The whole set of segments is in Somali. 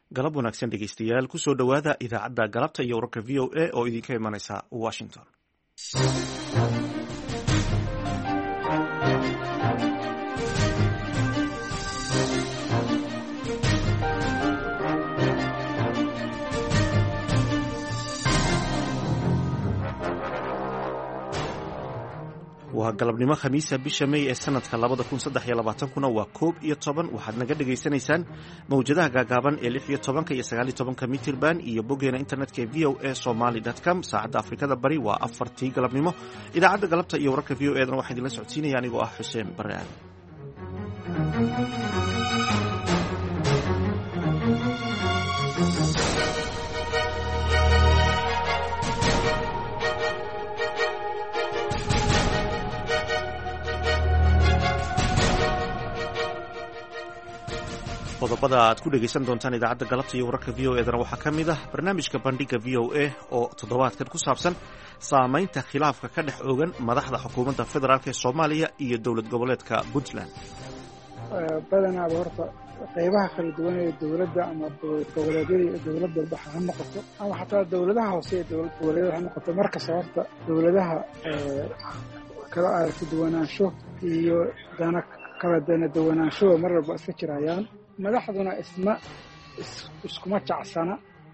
galab wanaagsan dhegeystayaal kusoo dhowaada idaacadda galabta iyo wararka v o a oo idinka imanaysa washington. waa galabnimo khamiisa bisha May ee sanadka 2023 waa 11 waxaad naga dhageysanaysaan mawjadaha gaagaaban ee 16 iyo 19 mitir band iyo boggeena internetka ee voasomali.com. saacadda Afrikada Bari waa 4tii galabnimo. idaacadda galabta iyo wararka v o a dan waxaan idinla socodsiinaya anigoo ah Xuseen Barre Aadan. qodobada aad ku dhegaysan doontaan idaacadda galabta iyo wararka v o edana waxaa ka mid ah barnaamijka bandhiga v o a oo toddobaadkan ku saabsan saamaynta khilaafka ka dhex oogan madaxda xukuumadda federaalk ee soomaaliya iyo dowlad goboleedka puntland. badanaaba horta qaybaha kala duwan ee dowladda ama goboleedyada iyo dowlad walba ha noqoto ama xataa dowladaha hoose ee dowlad goboleedyada ha noqoto markasta horta dowladaha kala aragti duwanaansho iyo dana kala dana duwanaansho mar walba iska jirayaan. madaxduna iskuma jacsana.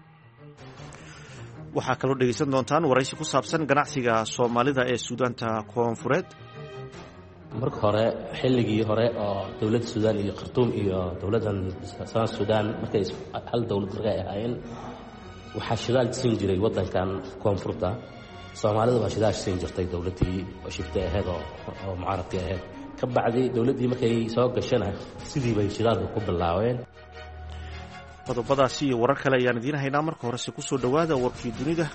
waxaa kaloo dhegaysan doontaan waraysi ku saabsan ganacsiga soomaalida ee suudaanta koonfureed. marka hore xilligii hore oo dowladda suudaan iyo khartuum iyo dowladdan suudaan markay hal dowlad markay ahaayeen waxaa shidaal siin jiray waddankan koonfurta. soomaalida waa shidaal siin jirtay dowladdii oo shifta ahayd oo mucaaradka ahayd. ka bacdi dowladdii markay soo gashana sidii bay shidaalka ku bilaabeen. qodobadaasi iyo warar kale ayaan idiin haynaa. marka horese ku soo dhowaada warkii dunida.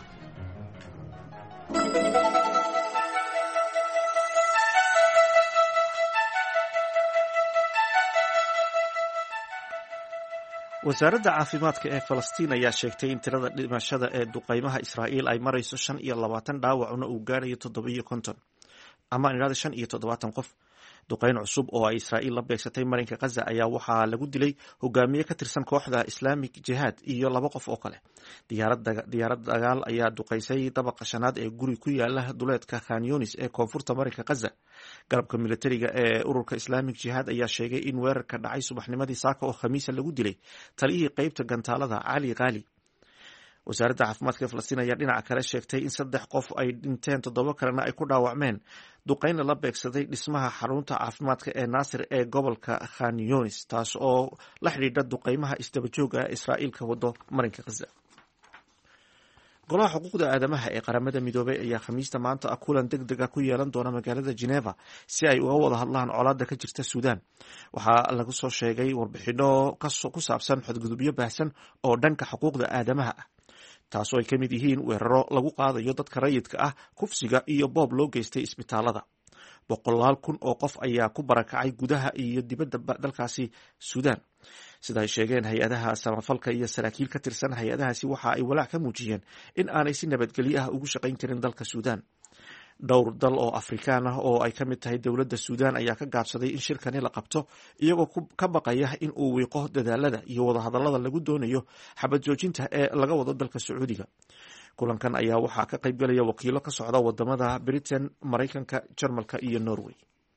wasaaradda caafimaadka ee falastiin ayaa sheegtay in tirada dhimashada ee duqaymaha israa'iil ay marayso 25 dhaawacuna uu gaarayo 750 ama ilaa 75 qof. duqayn cusub oo ay Israa'iil la beegsatay marinka Gaza ayaa waxaa lagu dilay hogaamiye ka tirsan kooxda Islamic Jihad iyo 2 qof oo kale. diyaarad dagaal ayaa duqaysay dabaqa shanaad ee guri ku yaala duleedka Khan Yunis ee koonfurta marinka Gaza. garabka militariga ee ururka Islamic Jihad ayaa sheegay in weerarka dhacay subaxnimadii saaka oo Khamiis lagu dilay taliyihii qaybta gantaalada Ali Ghali. wasaaradda caafimaadka Falastiin ayaa dhinaca kale sheegtay in 3 qof ay dhinteen 7 kalena ay ku dhaawacmeen duqayn la beegsaday dhismaha xarunta caafimaadka ee Nasir ee gobolka Khan Yunis taas oo la xidhiidha duqaymaha isdaba jooga ee Israa'iil ka wado marinka Gaza. golaha xuquuqda aadamaha ee qaramada midoobay ayaa Khamiista maanta kulan degdeg ah ku yeelan doona magaalada Geneva si ay uga wada hadlaan colaadda ka jirta Suudaan. waxaa lagu soo sheegay warbixino ku saabsan xadgudubyo baahsan oo dhanka xuquuqda aadamaha ah, taasoo ay ka mid yihiin weeraro lagu qaadayo dadka rayidka ah, kufsiga iyo boob loo geystay isbitaalada. 100,000 oo qof ayaa ku barakacay gudaha iyo dibadda dalkaasi Suudaan. sida ay sheegeen hay-adaha samafalka iyo saraakiil ka tirsan hay-adahaasi waxa ay walaac ka muujiyeen in aanay si nabadgelyo ah ugu shaqayn karin dalka Suudaan. dhowr dal oo Afrikaan ah oo ay ka mid tahay dowladda Suudaan ayaa ka gaabsaday in shirkani la qabto iyagoo ka baqaya in uu wiiqo dadaalada iyo wadahadallada lagu doonayo xabad joojinta ee laga wado dalka Sacuudiga. kulankan ayaa waxaa ka qayb galaya wakiilo ka socda wadamada Britain, Mareykanka, Jarmalka iyo Norway.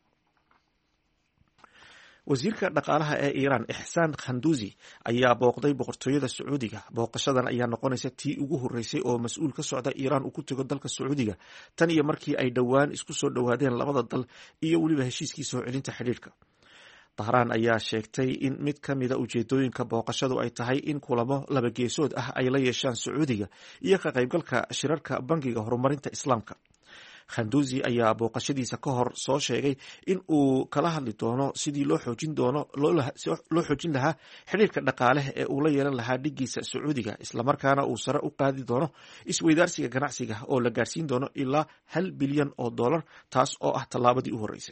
wasiirka dhaqaalaha ee Iiraan Ihsaan Khanduzi ayaa booqday boqortooyada Sacuudiga. booqashadan ayaa noqonaysa tii ugu horeysay oo mas'uul ka socda Iiraan uu ku tago dalka Sacuudiga tan iyo markii ay dhowaan isku soo dhowaadeen labada dal iyo weliba heshiiskii soo celinta xidhiidhka. Tahraan ayaa sheegtay in mid ka mida ujeedooyinka booqashadu ay tahay in kulamo laba geesood ah ay la yeeshaan Sacuudiga iyo ka qaybgalka shirarka bangiga horumarinta Islaamka. Khanduzi ayaa booqashadiisa ka hor soo sheegay in uu kala hadli doono sidii loo xoojin lahaa xiriirka dhaqaale ee uu la yeelan lahaa dhigiisa Sacuudiga, islamarkaana uu sare u qaadi doono isweydaarsiga ganacsiga oo la gaarsiin doono ilaa $1 bilyan, taas oo ah tallaabadii u horeysay.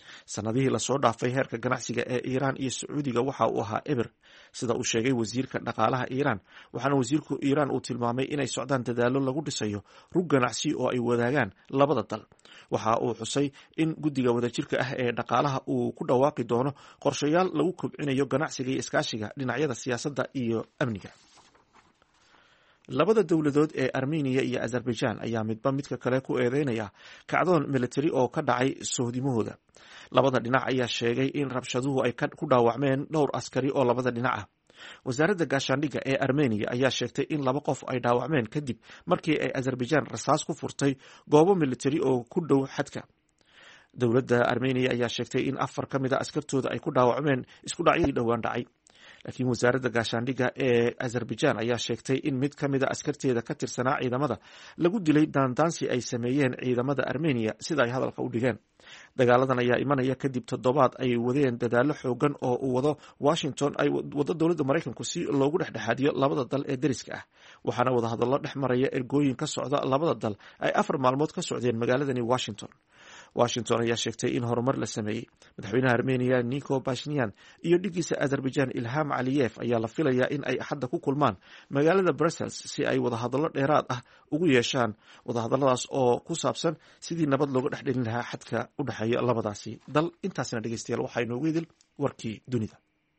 sanadihii lasoo dhaafay heerka ganacsiga ee iiraan iyo sacuudiga waxa uu ahaa eber, sida uu sheegay wasiirka dhaqaalaha iiraan. waxaana wasiirku iiraan uu tilmaamay inay socdaan dadaallo lagu dhisayo rug ganacsi oo ay wadaagaan labada dal. waxa uu xusay in guddiga wadajirka ah ee dhaqaalaha uu ku dhawaaqi doono qorshayaal lagu kobcinayo ganacsiga iyo iskaashiga dhinacyada siyaasadda iyo amniga. labada dowladood ee armeniya iyo azerbaijan ayaa midba midka kale ku eedeynaya kacdoon militari oo ka dhacay sohdimahooda. labada dhinac ayaa sheegay in rabshaduhu ay ku dhaawacmeen dhowr askari oo labada dhinac ah. wasaaradda gaashaandhigga ee armeniya ayaa sheegtay in 2 qof ay dhaawacmeen kadib markii ay azerbaijan rasaas ku furtay goobo militari oo ku dhow xadka. dowladda armeniya ayaa sheegtay in 4 ka mid a askartooda ay ku dhaawacmeen isku dhacyadii dhowaan dhacay. laakiin wasaaradda gaashaandhigga ee azerbaijan ayaa sheegtay in mid ka mid a askarteeda ka tirsanaa ciidamada lagu dilay daandaansi ay sameeyeen ciidamada armeniya, sida ay hadalka u dhigeen. dagaaladan ayaa imanaya kadib toddobaad ay wadeen dadaallo xoogan oo uu wado washington ay wado dowladda maraykanku si loogu dhexdhexaadiyo labada dal ee deriska ah. waxaana wadahadallo dhex maraya ergooyin ka socda labada dal ay 4 maalmood ka socdeen magaaladani washington ayaa sheegtay in horumar la sameeyey. madaxweynaha armeniya niko bashnian iyo dhigiisa azerbaijan ilham aliyef ayaa la filayaa in ay axadda ku kulmaan magaalada brussels si ay wadahadallo dheeraad ah ugu yeeshaan. wadahadalladaas oo ku saabsan sidii nabad looga dhex dhelin lahaa xadka u dhexeeya labadaasi dal. intaasina dhegeystayaal waxaa inoogu idil warkii dunida.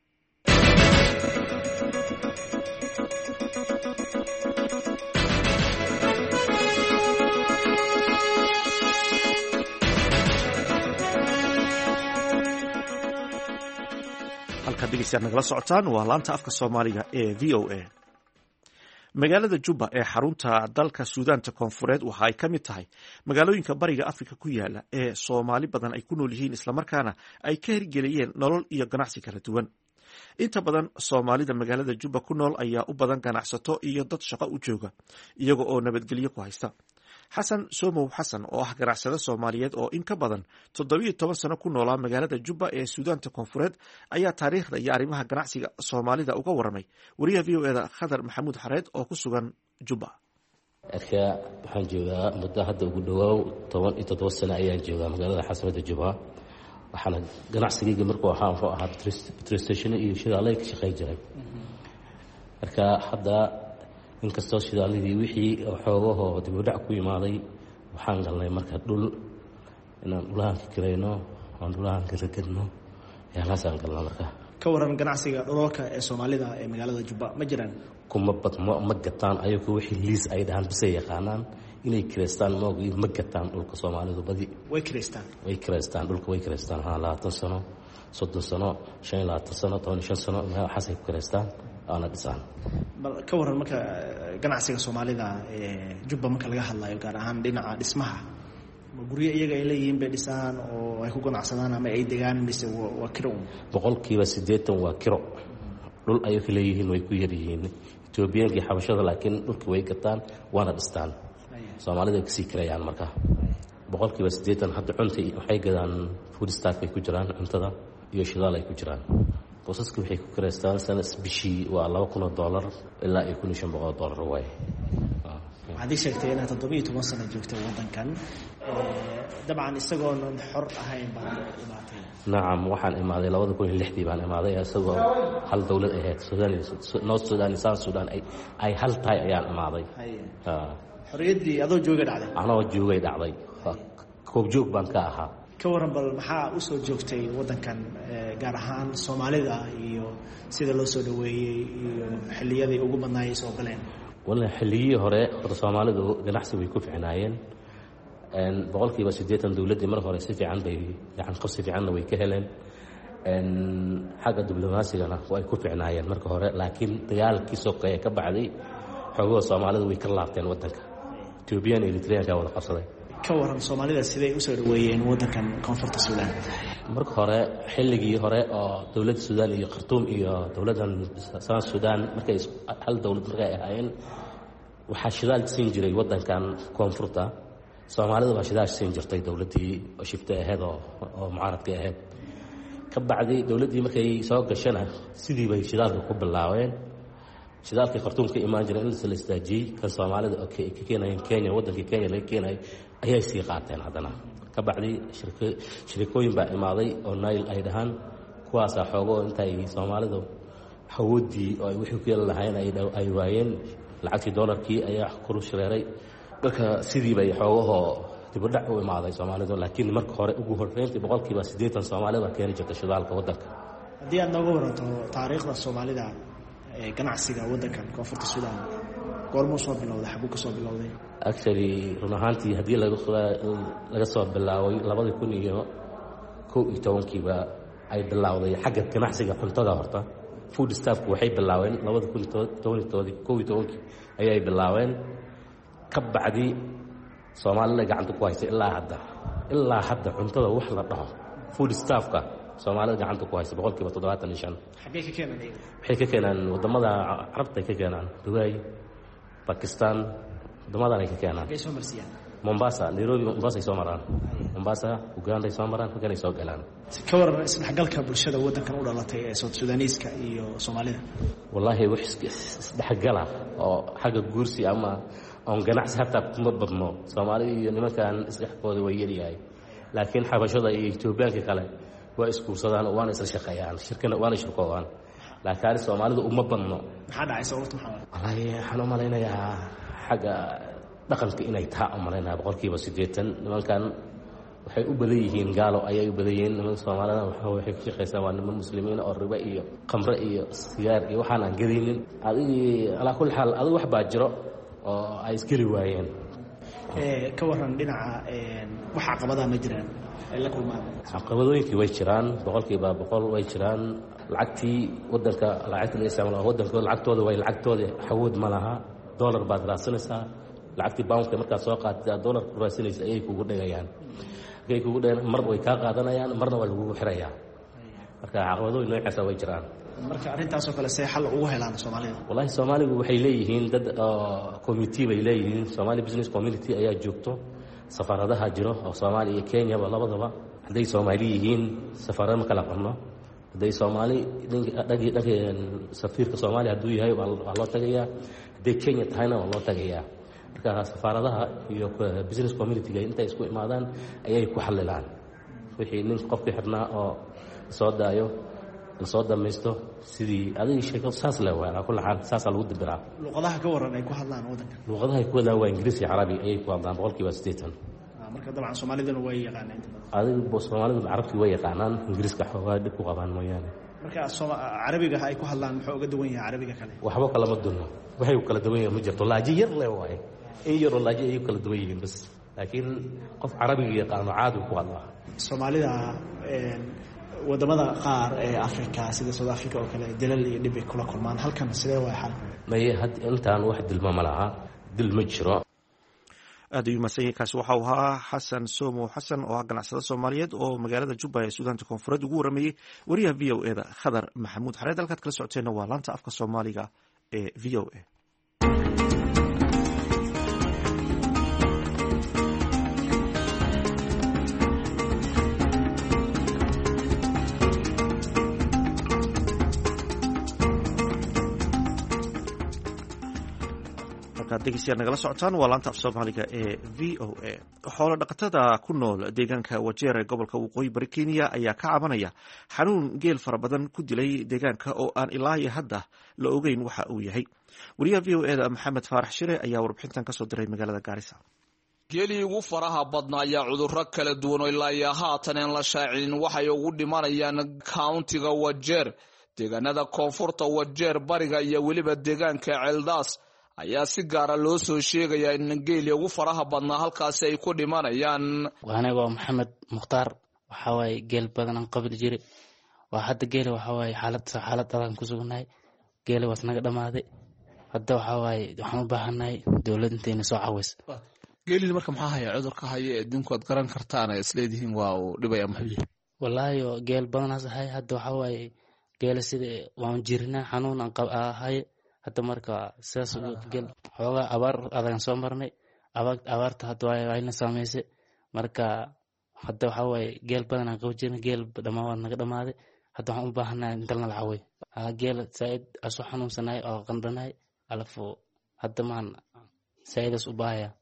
halkaad dhegeystayaal nagala socotaan waa laanta afka soomaaliga ee v o a. magaalada Juba ee xarunta dalka Suudaanta Koonfureed waxa ay ka mid tahay magaalooyinka bariga Afrika ku yaala ee Soomaali badan ay ku nool yihiin, isla markaana ay ka hirgeliyeen nolol iyo ganacsi kala duwan. inta badan Soomaalida magaalada Juba ku nool ayaa u badan ganacsato iyo dad shaqo u jooga, iyaga oo nabadgelyo ku haysta. xasan Somow xasan oo ah ganacsade Soomaaliyeed oo in ka badan 17 sano ku noolaa magaalada Juba ee Suudaanta Koonfureed ayaa taariikhda iyo arrimaha ganacsiga Soomaalida uga waramay wariyaha VOA-da Khadar Maxamuud Xareed oo ku sugan Juba. waxaan joogaa muddo hadda ugu dhawaaw 17 sano ayaan joogaa magaalada xasanada Juba. waxaana ganacsigayga markuu ahaa petrol station iyo shidaalay ka shaqeyn jiray. marka hadda inkastoo shidaaladii wixii xoogahoo dib u dhac ku yimaaday, waxaan galnay marka dhul inaan dhulahan ka kirayno, aan dhulahan ka ragadno, yaalaasaan galnaa. marka ka waran ganacsiga dhulalka ee Soomaalida ee magaalada Juba ma jiraan? kuma badmo ma gataan ayagu wixii liis ay dhahan bisay yaqaanaan inay kireystaan ma gataan dhulka Soomaalidu badi way kireystaan dhulka way kireystaan 20 sano 30 sano 25 sano 15 sano waxay ku kireystaan ana dhisaan. ka waran marka ganacsiga Soomaalida ee Juba marka laga hadlayo gaar ahaan dhinaca dhismaha, ma guryo iyaga ay leeyihiin bay dhisaan oo ay ku ganacsadaan ama ay degaan mise waa kiro? 80% waa kiro. dhul ay leeyihiin way ku yar yihiin Ethiopia xabashada, laakiin dhulka way gataan waana dhistaan. Soomaalida ay kasii kirayaan. marka 80% hadda cunta waxay gadaan food staff ay ku jiraan, cuntada iyo shidaal ay ku jiraan. boosaska waxay ku kireystaan sanad bishii waa $2,000 ilaa $1,500 way. waxaad sheegtay inaad 17 sano joogtay wadankan, dabcan isagoon xor ahayn baan imaatay. nacam, waxaan imaaday 2006 baan imaaday isagoo hal dawlad ahayd North Sudan iyo South Sudan ay hal tahay ayaan imaaday. xorriyadii adoo joogay dhacday? anoo joogay dhacday, koob joog baan ka ahaa. ka waran bal maxaa u soo joogtay wadankan gaar ahaan Soomaalida iyo sida loo soo dhaweeyay iyo xilliyadii ugu badnaayay soo galeen? wallahi xilliyii hore Soomaalidu ganacsi way ku ficnaayeen. 80% dawladda mar hore si fiican bay gacan qabsi fiican way ka heleen. xagga diblomaasiga way ku ficnaayeen marka hore, laakiin dagaalkii sokeeye ka bacday xoogoo Soomaalidu way ka laabteen wadanka. Ethiopia iyo Eritrea ka wada qabsaday. ka waran Soomaalida siday u soo dhaweeyeen wadankan koonfurta Suudaan? marka hore xilligii hore oo dawladda Suudaan iyo Khartoum iyo dawladdan South Sudan markay hal dawlad markay ahaayeen, waxaa shidaal siin jiray wadankan koonfurta. Soomaalida waa shidaal siin jirtay dawladdii oo shifta ahayd oo mucaaradka ahayd. ka bacdi dawladdii markay soo gashana sidii bay shidaalka ku bilaabeen. shidaalka Khartoum ka imaan jiray in la istaajiyay kan Soomaalida oo ka keenayeen Kenya, wadanka Kenya laga keenay ayay sii qaateen haddana. ka bacdi shirkooyin baa imaaday oo Nile ay dhahaan kuwaasaa xoogo intay Soomaalidu awoodii oo ay wixii ku yeelan lahayn ay waayeen lacagtii dollarkii ayaa kor u shareeray marka sidii bay xoogaho dib u dhac u imaaday Soomaalidu laakiin marka hore ugu horreyntii 80% Soomaalida keeni jirtay shidaalka waddanka haddii aad nooga waranto taariikhda Soomaalida ee ganacsiga waddankan koonfurta Suudaan goormuu soo bilowday xaguu ka soo bilowday actually run ahaantii haddii laga soo bilaaway 2011 ba ay bilowday xagga ganacsiga cuntada horta food staffku waxay bilaaween 2012 ayay bilaaween ka bacdi Soomaalida gacanta ku haysa ilaa hadda cuntada wax la dhaho food staffka Soomaalida gacanta ku haysa 75%. xagee ka keenan waxay ka keenaan wadamada Carabta ka keenaan Dubai Pakistan wadamada ay ka keenaan xagee soo marsiyaan Mombasa Nairobi Mombasa ay soo maraan Mombasa Uganda ay soo maraan halkan ay soo galaan ka waran isdhexgalka bulshada waddankan u dhalatay ee South Sudanese-ka iyo Soomaalida wallahi wax isdhexgala oo xagga guursi ama on ganacsi hataa kuma badno Soomaalida iyo nimankan isdhexkooda way yaryahay laakiin xabashada iyo Itoobiyaanka kale waa iskuursadaan oo waana isla shaqeeyaan shirkana waana shirkoodaan laakiin Soomaalida uma badno maxaa dhacay sababta maxaa wallahi waxaan u maleynayaa xagga dhaqanka inay taa u maleynayaa 80% nimankan waxay u badan yihiin gaalo ayay u badan yihiin nimanka Soomaalida waxay ku shaqeeyaan waa niman muslimiin oo riba iyo khamro iyo sigaar iyo waxaan aan gadinin ala kulli xaal adigu wax baa jiro oo ay iskeli waayeen ka waran dhinaca wax caqabadaha ma jiraan ay la kulmaan caqabadooyinkii way jiraan 100% way jiraan lacagtii waddanka lacagta la isticmaalo waddanka lacagtooda xawood ma laha dollar baad raadsanaysaa lacagtii poundka markaad soo qaadid dollar ku raadsanaysa ayay kugu dhigayaan mar way kaa qaadanayaan marna waa lagugu xirayaa marka caqabadooyin noocaas way jiraan marka arrintaas oo kale see xal ugu helaan Soomaalida wallahi Soomaalidu waxay leeyihiin dad committee bay leeyihiin Somali business community ayaa joogto safaradaha jiro oo Soomaaliya iyo Kenya labadaba haday Soomaali yihiin safarada ma kala qabno haday Soomaali dhagi safiirka Soomaaliya haduu yahay waa loo tagayaa haday Kenya tahayna waa loo tagayaa marka safaradaha iyo business community-ga intay isku imaadaan ayay ku xalilaan wixii nin qofkii xirnaa oo soo daayo soo dhamaysto sidii adiga sheeko saas la waa kullu xaal saas lagu dibiraa luqadaha ka waran ay ku hadlaan waddanka luqadaha ay ku hadlaan waa Ingiriisi iyo Carabi ayay ku hadlaan 80% marka dabcan Soomaaliduna way yaqaanaan adiga Soomaalidu Carabti way yaqaanaan Ingiriiska xoogaa dib ku qabaan mooyaane marka Carabiga ay ku hadlaan muxuu uga duwan yahay Carabiga kale waxba kala ma dunno waxay u kala duwan yihiin ma jirto laaji yar leh waay iyo laaji ay kala duwan yihiin bas laakiin qof Carabiga yaqaan caadi ku hadlaa Soomaalida wadamada qaar ee Afrika sida South Africa oo kale dilal iyo dhib ay kula kulmaan halkan sidee way xal had intaan wax dilma ma laha dil ma jiro aad ayuu masayikaasi waxa uu ahaa xasan Somo xasan oo ganacsada Soomaaliyeed oo magaalada Juba ee Suudaanta Koonfureed ugu waramayay wariyaha VOA-da Khadar Maxamuud Xareed halkaad kala socoteena waa laanta afka Soomaaliga ee VOA degeystayaal nagala socotaan waa laanta af Soomaaliga ee VOA xoolo dhaqatada ku nool deegaanka Wajeer ee gobolka Waqooyi Bari Kenya ayaa ka cabanaya xanuun geel fara badan ku dilay deegaanka oo aan ilaa iyo hadda la ogeyn waxa uu yahay wariyaha VOA-da Maxamed Faarax Shire ayaa warbixintan ka soo diray magaalada Gaarisa geelii ugu faraha badnaa ayaa cudurro kala duwan oo ilaa iyo haatan aan la shaacin waxay ugu dhimanayaan countiga Wajeer deegaanada koonfurta Wajeer bariga iyo weliba deegaanka Celdaas ayaa si gaara loo soo sheegayaa in geelii ugu faraha badnaa halkaasi ay ku dhimanayaan aniga Maxamed Mukhtaar waxa way geel badan aan qabil jiray waa hadda geel waxa way xaalad adag ku sugnaay geel was naga dhamaaday hadda waxa way waxaan u baahanahay dawladda inay soo caawiso geelii marka maxaa haya cudurka haya ee dinkood garan kartaan ay isleedihiin waa uu dhibaya maxay wallahi geel badan asahay hadda waxa way geel sida waan jirnaa xanuun aan qabahay hadda marka sidaas geel xoogaa abaar adag soo marnay abaarta hadda ayna saameysay marka hadda waxa way geel badan aan qabo jirnay geel dhamaan naga dhamaaday hadda waxaan u baahanahay inta la caawiyo geel said aso xanuunsanay oo qandhanay alafo hadda maan saidas u baahaya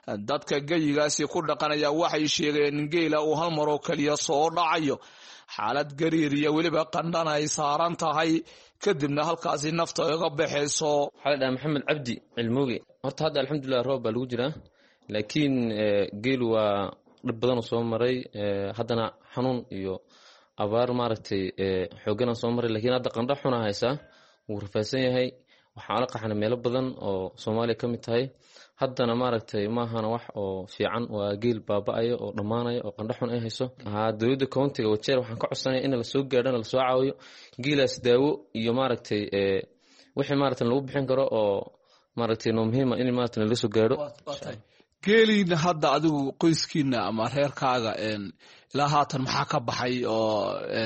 dadka geyigaasi ku dhaqanaya waxay sheegeen in geela uu hal mar oo keliya soo dhacayo xaalad gariir iyo weliba qandhana ay saaran tahay kadibna halkaasi nafta iga baxayso. waxaa la dhahaa maxamed cabdi cilmooge. horta hadda alxamdulilah roob baa lagu jiraa, laakiin geelu waa dhib badan oo soo maray, haddana xanuun iyo abaar maaragtay xoogana soo maray, laakiin hadda qandho xuna haysaa, wuu rafaadsan yahay. waxaan la qaxnay meelo badan oo Soomaaliya ka mid tahay, haddana maaragtay maahana wax oo fiican, waa geel baaba'ayo oo dhammaanayo oo qandho xun ay hayso. dowladda countiga Wajeer waxaan ka codsanaya in la soo gaadhana la soo caawiyo geelaas daawo iyo maaragtay wixii maaragtay lagu bixin karo oo maaragtay noo muhiim ah in maaragtay la soo gaadho. geeliina hadda adigu qoyskiina ama reerkaaga ilaa haatan maxaa ka baxay? oo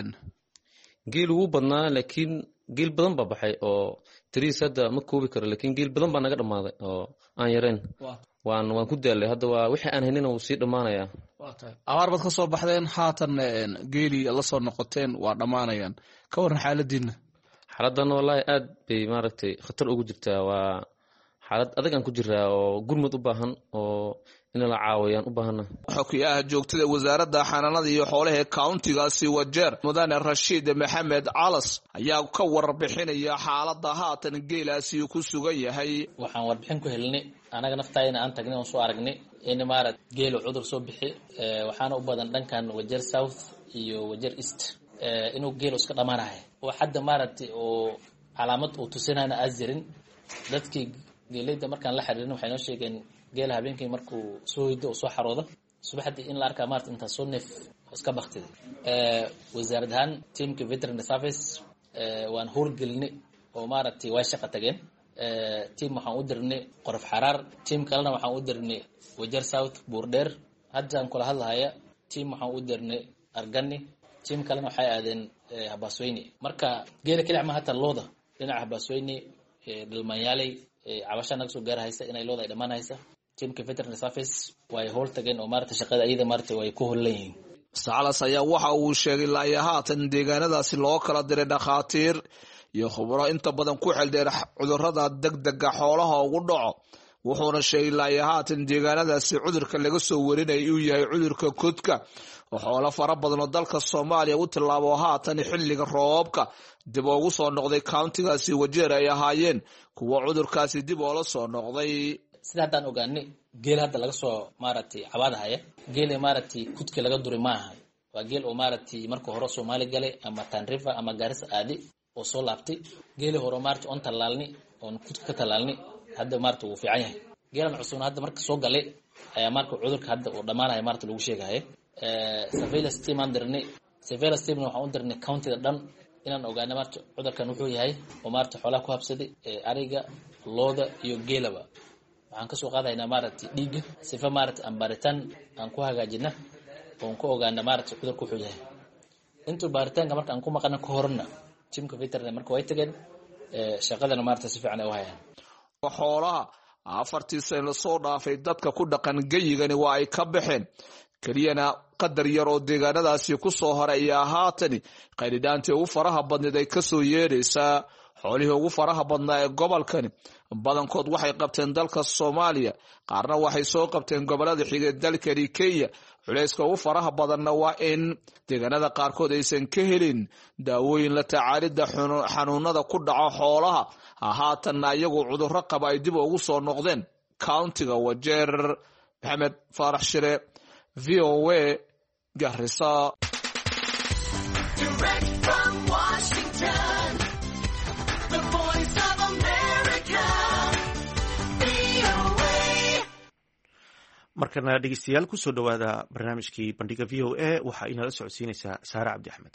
geel ugu badnaa, laakiin geel badan baa baxay oo tiriis hadda ma koobi karo, laakiin geel badan baa naga dhammaaday oo aan yareen. waan ku daalay, hadda waa wixii aan haynina wuu sii dhammaanayaa. abaar baad ka soo baxdeen, haatan geelii la soo noqoteen waa dhammaanayaan, ka waran xaaladiina? xaaladdan wallaahi aad bay maaragtay khatar ugu jirtaa, waa xaalad adag aan ku jiraa oo gurmud u baahan oo in la caawiyaan u baahana. xokiyaha joogtada wasaaradda xanaanada iyo xoolaha ee countigaasi Wajeer mudane Rashiid Maxamed Calas ayaa ka warbixinaya xaaladda haatan geelaasi ku sugan yahay. waxaan warbixin ku helnay anaga naftayna aan tagnay oo soo aragnay in maarad geelo cudur soo bixi, waxaana u badan dhankan Wajeer South iyo Wajeer East, inuu geelo iska dhamaanahay oo hadda maarad oo calaamad uu tusinayna azirin. dadkii geeleyda markaan la xiriirin waxay noo sheegeen geela habeenkii markuu soo hido oo soo xaroodo subaxdii in la arkaa maarta inta soo neef iska baqtay. wasaarad ahaan teamka veterinary service waan howlgelinay oo maaragtay way shaqo tageen. team waxaan u dirnay Qorof Xaraar, team kalena waxaan u dirnay Wajeer South Buurdheer. haddaan kula hadlahaya team waxaan u dirnay Argani, team kalena waxay aadeen Habasweyne. marka geela kaliya ma hata looda dhinaca Habasweyne Dhulmanyaaley cabasha naga soo gaaraysa inay looda ay dhamaanaysa. teamka veterinary service way howl tageen oo maarta shaqada ayada maarta way ku howlan yihiin. Salas ayaa waxa uu sheegay ilaa haatan deegaanadaasi loo kala diray dhakhaatiir iyo khubaro inta badan ku xildheer cudurrada degdega xoolaha ugu dhaco. wuxuuna sheegay ilaa haatan deegaanadaasi cudurka laga soo warinayay uu yahay cudurka kudka oo xoolo fara badan oo dalka Soomaaliya u tilaabo haatan xilliga roobka dib ugu soo noqday countigaasi Wajeer ay ahaayeen kuwa cudurkaasi dib oo la soo noqday. sida hadaan ogaanay geel hadda laga soo maaragtay cabaadahaya, geel maaragtay kudka laga duray maaha, waa geel oo maaragtay marka hore Soomaali galay ama Tana River ama Garissa aadi oo soo laabtay. geel hore maaragtay on talaalni oo kudka ka talaalni hadda maaragtay uu fiican yahay. geelan cusub hadda marka soo galay ayaa marka cudurka hadda uu dhamaanayo maaragtay lagu sheegay. surveillance team aan dirnay, surveillance team waxaan u dirnay countiga dhan inaan ogaano maaragtay cudurkan wuxuu yahay oo maaragtay xoolaha ku habsaday ariga, looda iyo geelaba. waxaan ka soo qaadaynaa maaragtay dhiig sifa maaragtay aan baaritaan aan ku hagaajina oo ku ogaana maaragtay cudurku wuxuu yahay. intuu baaritaanka marka aan ku maqana ka horna teamka veterinary marka way tageen shaqadana maaragtay si fiican ay u hayaan. xoolaha afartii sano soo dhaafay dadka ku dhaqan geyigani waa ay ka baxeen, keliyana qadar yar oo deegaanadaasi ku soo horay ayaa haatan qaylidaantii ugu faraha badneed ay ka soo yeedhaysaa. xoolihii ugu faraha badnaa ee gobolkani badankood waxay qabteen dalka Soomaaliya, qaarna waxay soo qabteen gobolada xigay dalkani Kenya. culayska ugu faraha badanna waa in deegaanada qaarkood aysan ka helin daawooyin la tacaalida xanuunada ku dhaca xoolaha, haatanna iyagu cudurro qaba ay dib ugu soo noqdeen countiga Wajeer. Maxamed Faarax Shire, VOA, Garissa. markana dhegeystayaal kusoo dhawaada barnaamijkii bandhiga VOA waxaa inala socodsiinaysaa Saare Cabdi Axmed.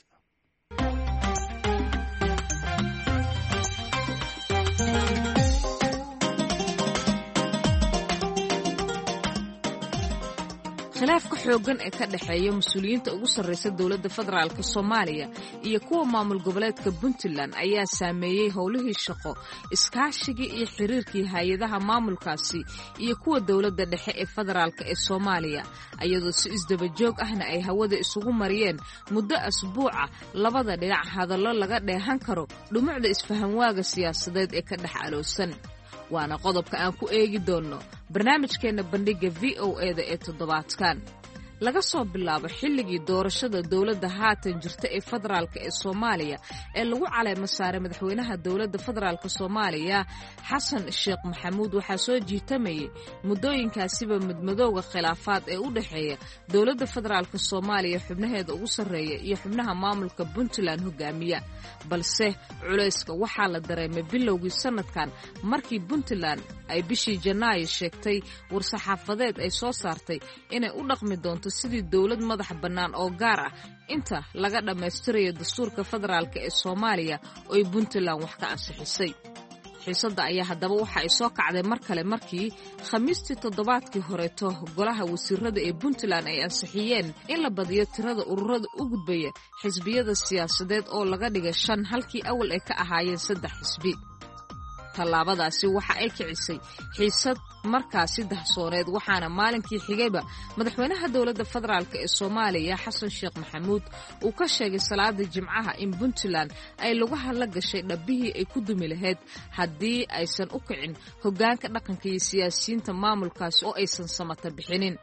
khilaafka xooggan ee ka dhexeeya mas-uuliyiinta ugu sarraysa dowladda federaalk Soomaaliya iyo kuwa maamul goboleedka Puntland ayaa saameeyey howlihii shaqo, iskaashigii iyo xiriirkii hay-adaha maamulkaasi iyo kuwa dowladda dhexe ee federaalk ee Soomaaliya, iyadoo si isdaba joog ahna ay hawada isugu mariyeen muddo asbuuca labada dhinac hadallo laga dheehan karo dhumucda isfahanwaaga siyaasadeed ee ka dhex aloosan. waana qodobka aan ku eegi doonno barnaamijkeenna bandhigga VOA-da ee toddobaadkan. laga soo bilaabo xilligii doorashada dowladda haatan jirta ee federaalka ee Soomaaliya ee lagu caleemo saaray madaxweynaha dowladda federaalka Soomaaliya Xasan Sheekh Maxamuud waxaa soo jiitamayay muddooyinkaasiba midmadowga khilaafaad ee u dhaxeeya dowladda federaalka Soomaaliya xubnaheeda ugu sarreeya iyo xubnaha maamulka Puntland hogaamiya balse culayska waxaa la dareemay bilowgii sanadkan markii Puntland ay bishii Janaayo sheegtay war-saxaafadeed ay soo saartay inay u dhaqmi doonto sidii dowlad madax bannaan oo gaar ah inta laga dhammaystirayo dastuurka federaalka ee Soomaaliya oo ay Puntland wax ka ansixisay. xiisadda ayaa haddaba waxa ay soo kacday mar kale markii Khamiistii toddobaadkii horeeto golaha wasiirada ee Puntland ay ansixiyeen in la badiyo tirada ururada u gudbaya xisbiyada siyaasadeed oo laga dhigay 5 halkii awal ay ka ahaayeen 3 xisbi. tallaabadaasi waxa ay kicisay xiisad markaasi dahsooneed waxaana maalinkii xigayba madaxweynaha dowladda federaalka ee Soomaaliya Xasan Sheekh Maxamuud uu ka sheegay salaada Jimcaha in Puntland ay lagu hadla gashay dhabihii ay ku dumi lahayd haddii aysan u kicin hoggaanka dhaqanka iyo siyaasiyiinta maamulkaasi oo aysan samata bixinin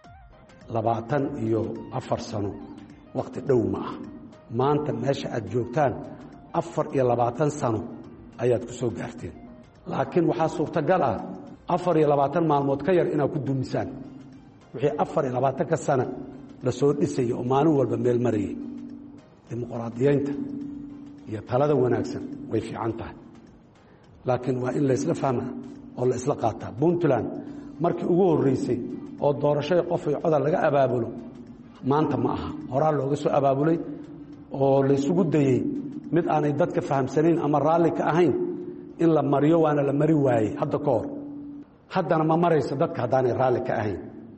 24 sano waqti dhow ma ah maanta meesha aad joogtaan 24 sano ayaad ku soo gaarteen laakiin waxaa suurtagal ah 24 maalmood ka yar inaad ku dumisaan wixii 24 sano la soo dhisay oo maalin walba meel marayay dimuqraadiyeynta iyo talada wanaagsan way fiican tahay laakiin waa in la isla fahmaa oo la isla qaataa Puntland markii ugu horeysay oo doorashada qof iyo codad laga abaabulo maanta ma aha horaa looga soo abaabulay oo la isugu dayay mid aanay dadka fahamsanayn ama raalli ka ahayn in la mariyo waana la mari waayey hadda ka hor haddana ma marayso dadka haddaanay raalli ka ahayn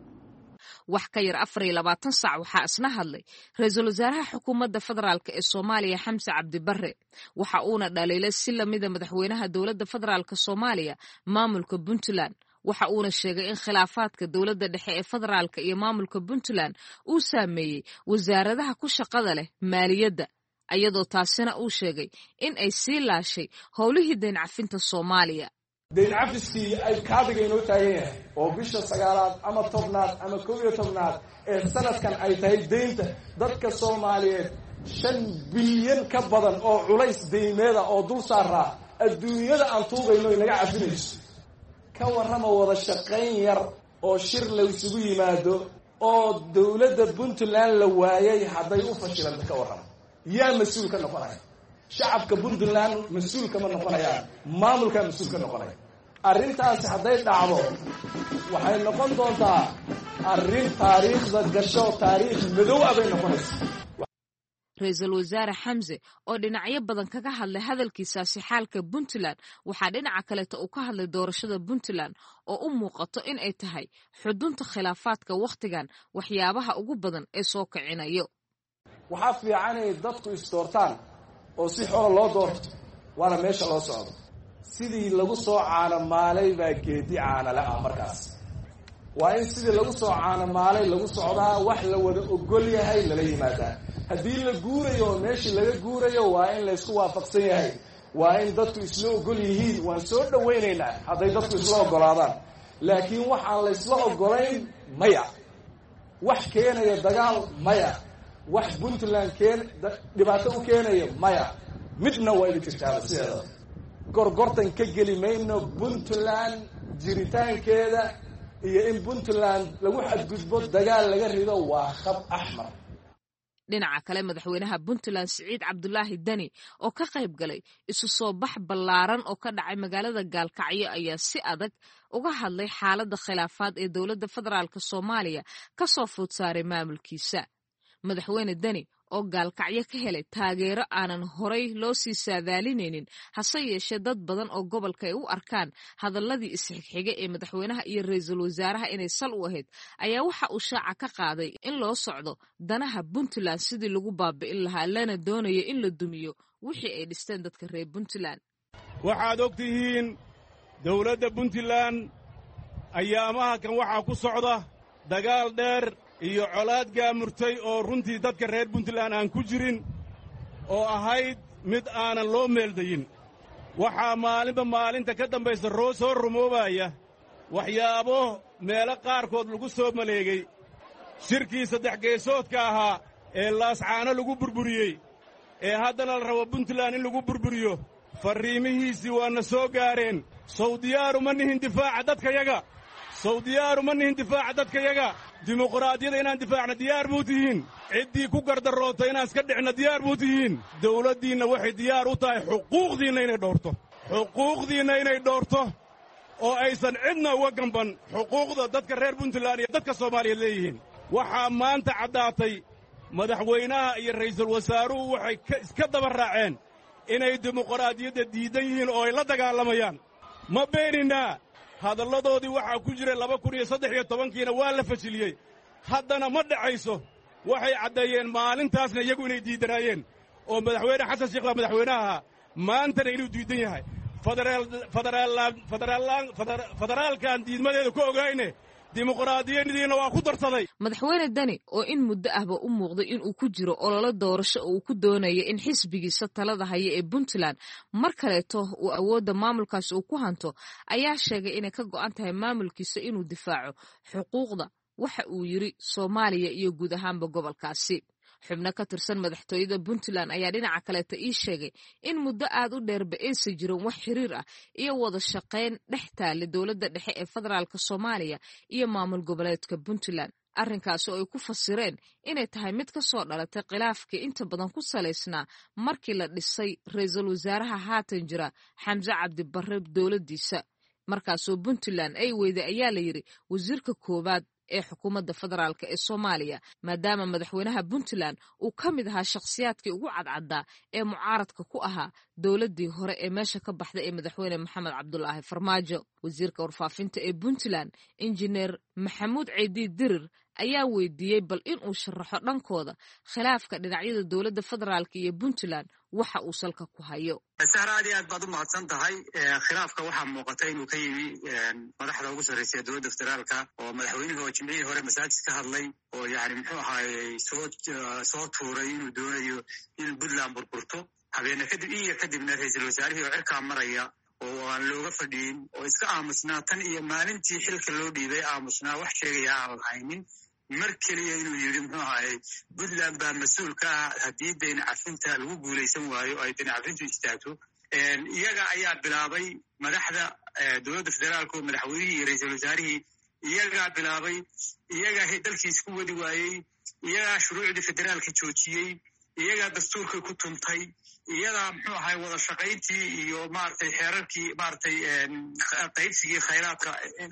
wax ka yar 24 saac waxaa isna hadlay ra'iisul wasaaraha xukuumadda federaalka ee Soomaaliya Xamse Cabdi Barre waxa uuna dhaleelay si lamida madaxweynaha dowladda federaalka Soomaaliya maamulka Puntland waxa uuna sheegay in khilaafaadka dowladda dhexe ee federaalka iyo maamulka Puntland uu saameeyay wasaaradaha ku shaqada leh maaliyadda ayadoo taasina uu sheegay in ay sii laashay howlihii deyn cafinta Soomaaliya deyn cafiskii ay kaadiga inoo taagan yahay oo bisha 9aad ama 10aad ama 11aad ee sanadkan ay tahay deynta dadka Soomaaliyeed 5 bilyan ka badan oo culays deymeeda oo dul saaraa adduunyada aan tuugayno inaga cafinayso ka warrama wada shaqayn yar oo shir la isugu yimaado oo dowladda Puntland la waayay hadday u fashilan ka warrama yaa mas'uul ka noqonaya shacabka Puntland mas'uul kama noqonayaan maamulka mas'uul ka noqonaya arrintaas hadday dhacdo waxay noqon doontaa arrin taariikhda gasho taariikh madow abay noqonaysaa ra'iisul wasaare Xamse oo dhinacyo badan kaga hadlay hadalkiisaasi xaalka Puntland waxaa dhinaca kale uu ka hadlay doorashada Puntland oo u muuqato in ay tahay xudunta khilaafaadka waqtigan waxyaabaha ugu badan ee soo kicinayo waxaa fiican in dadku isdoortaan oo si xoolo loo doorto waana meesha loo socdo sidii lagu soo caanamaalay baa geedi caanale ah markaas waa in sidii lagu soo caanamaalay lagu socdaa wax la wada ogol yahay lala yimaadaa haddii la guurayo oo meeshii laga guurayo waa in la isku waafaqsan yahay waa in dadku isla ogol yihiin waan soo dhawaynaynaa hadday dadku isla ogolaadaan laakiin waxaan la isla ogolayn maya wax keenaya dagaal maya wax Puntland dhibaato u keenayo maya midna waa idin jirtaa sideeda gorgortan ka geli mayno Puntland jiritaankeeda iyo in Puntland lagu xadgudbo dagaal laga rido waa khab ahmar dhinaca kale madaxweynaha Puntland Siciid Cabdulaahi Dani oo ka qayb galay isu soo bax ballaaran oo ka dhacay magaalada Gaalkacyo ayaa si adag uga hadlay xaaladda khilaafaad ee dowladda federaalka Soomaaliya ka soo food saaray maamulkiisa madaxweyne Dani oo Gaalkacyo ka helay taageero aanan horay loo sii saadaalinaynin hase yeeshee dad badan oo gobolka ay u arkaan hadalladii isxigxiga ee madaxweynaha iyo ra'iisul wasaaraha inay sal u ahayd ayaa waxa uu shaaca ka qaaday in loo socdo danaha Puntland sidii lagu baabi'in lahaa lana doonayo in la dumiyo wixii ay dhisteen dadka reer Puntland waxaad ogtihiin dowladda Puntland ayaamaha kan waxaa ku socda dagaal dheer iyo colaad gaamurtay oo runtii dadka reer Puntland aan ku jirin oo ahayd mid aanan loo meeldayin waxaa maalinba maalinta ka dambaysa soo rumoobaya waxyaabo meelo qaarkood lagu soo maleegay shirkii saddex geesoodka ahaa ee laascaano lagu burburiyey ee haddana la rabo puntland in lagu burburiyo farriimihiisii waana soo gaareen sawdiyaaru ma nihin difaaca dadkayaga sawdiyaaru ma nihin difaaca dadkayaga dimuqraadiyada inaan difaacna diyaar buu tihiin ciddii ku gardaroota inaan iska dhicna diyaar buu tihiin dawladdiinna waxay diyaar u tahay xuquuqdiinna inay dhowrto oo aysan cidna uga gamban xuquuqda dadka reer puntland iyo dadka soomaaliyeed leeyihiin waxaa maanta caddaatay madaxweynaha iyo ra'iisul wasaaruhu waxay iska daba raaceen inay dimuqraadiyadda diidan yihiin oo ay la dagaalamayaan ma beeninaa hadalladoodii waxaa ku jiray 2013kiina waa la fashiliyey haddana ma dhacayso waxay caddeeyeen maalintaasna iyagu inay diidanaayeen oo madaxweyne xasan sheekh baa madaxweynaha maantana inuu diidan yahay federaalkan diidmadeeda ku ogayne dimuqraadiyadiina waa ku darsaday madaxweyne dani oo in muddo ahba u muuqday inuu ku jiro ololo doorasho oo uu ku doonayo in xisbigiisa talada haya ee puntland mar kaleeto uu awoodda maamulkaas uu ku hanto ayaa sheegay inay ka go'an tahay maamulkiisa inuu difaaco xuquuqda waxa uu yidhi soomaaliya iyo guud ahaanba gobolkaasi xubno ka tirsan madaxtooyada puntland ayaa dhinaca kaleeta ii sheegay in muddo aad u dheerba aysan jirin wax xiriir ah iyo wada shaqayn dhex taale dowladda dhexe ee federaalka soomaaliya iyo maamul goboleedka puntland arrinkaasi oo ay ku fasireen inay tahay mid ka soo dhalatay khilaafkii inta badan ku salaysnaa markii la dhisay ra'iisul wasaaraha haatan jira xamse cabdibarre dowladdiisa markaasoo puntland ay weyday ayaa la yidhi wasiirka koowaad ee xukuumadda federaalka ee soomaaliya maadaama madaxweynaha puntland uu ka mid ahaa shakhsiyaadkii ugu cadcaddaa ee mucaaradka ku ahaa dowladdii hore ee meesha ka baxday ee madaxweyne maxamed cabdulaahi farmaajo wasiirka warfaafinta ee puntland injineer maxamuud ciidi dirir ayaa weydiiyey bal inuu sharaxo dhankooda khilaafka dhinacyada dowladda federaalka iyo puntland waxa uu salka ku hayo sahra aad iyo aad baad u mahadsan tahay khilaafka waxaa muuqata inuu ka yimi madaxda ugu sarreysa ee dowladda federaalka oo madaxweynihii oo jimcihii hore masaajid ka hadlay oo yani muxuu ahaayey soo tuuray inuu doonayo in puntland burburto habeene kadibna ra'iisul wasaarihii oo cirkaa maraya oo aan looga fadhiyin oo iska aamusnaa tan iyo maalintii xilka loo dhiibay aamusnaa wax sheegaya aan lahaynin mar keliya inuu yidhi muxuu ahaayey puntland baa mas-uul ka ah haddii dayn cafinta lagu guulaysan waayo ay dayn cafintu istaagto iyaga ayaa bilaabay madaxda dowladda federaalka oo madaxweynihii iyo ra'iisul wasaarihii iyagaa bilaabay iyagaa dalkiis ku wadi waayey iyagaa shuruucdii federaalka joojiyey iyagaa dastuurkii ku tuntay iyadaa muxuu ahay wada shaqayntii iyo maaragtay xeerarkii maaragtay qaybsigii khayraadka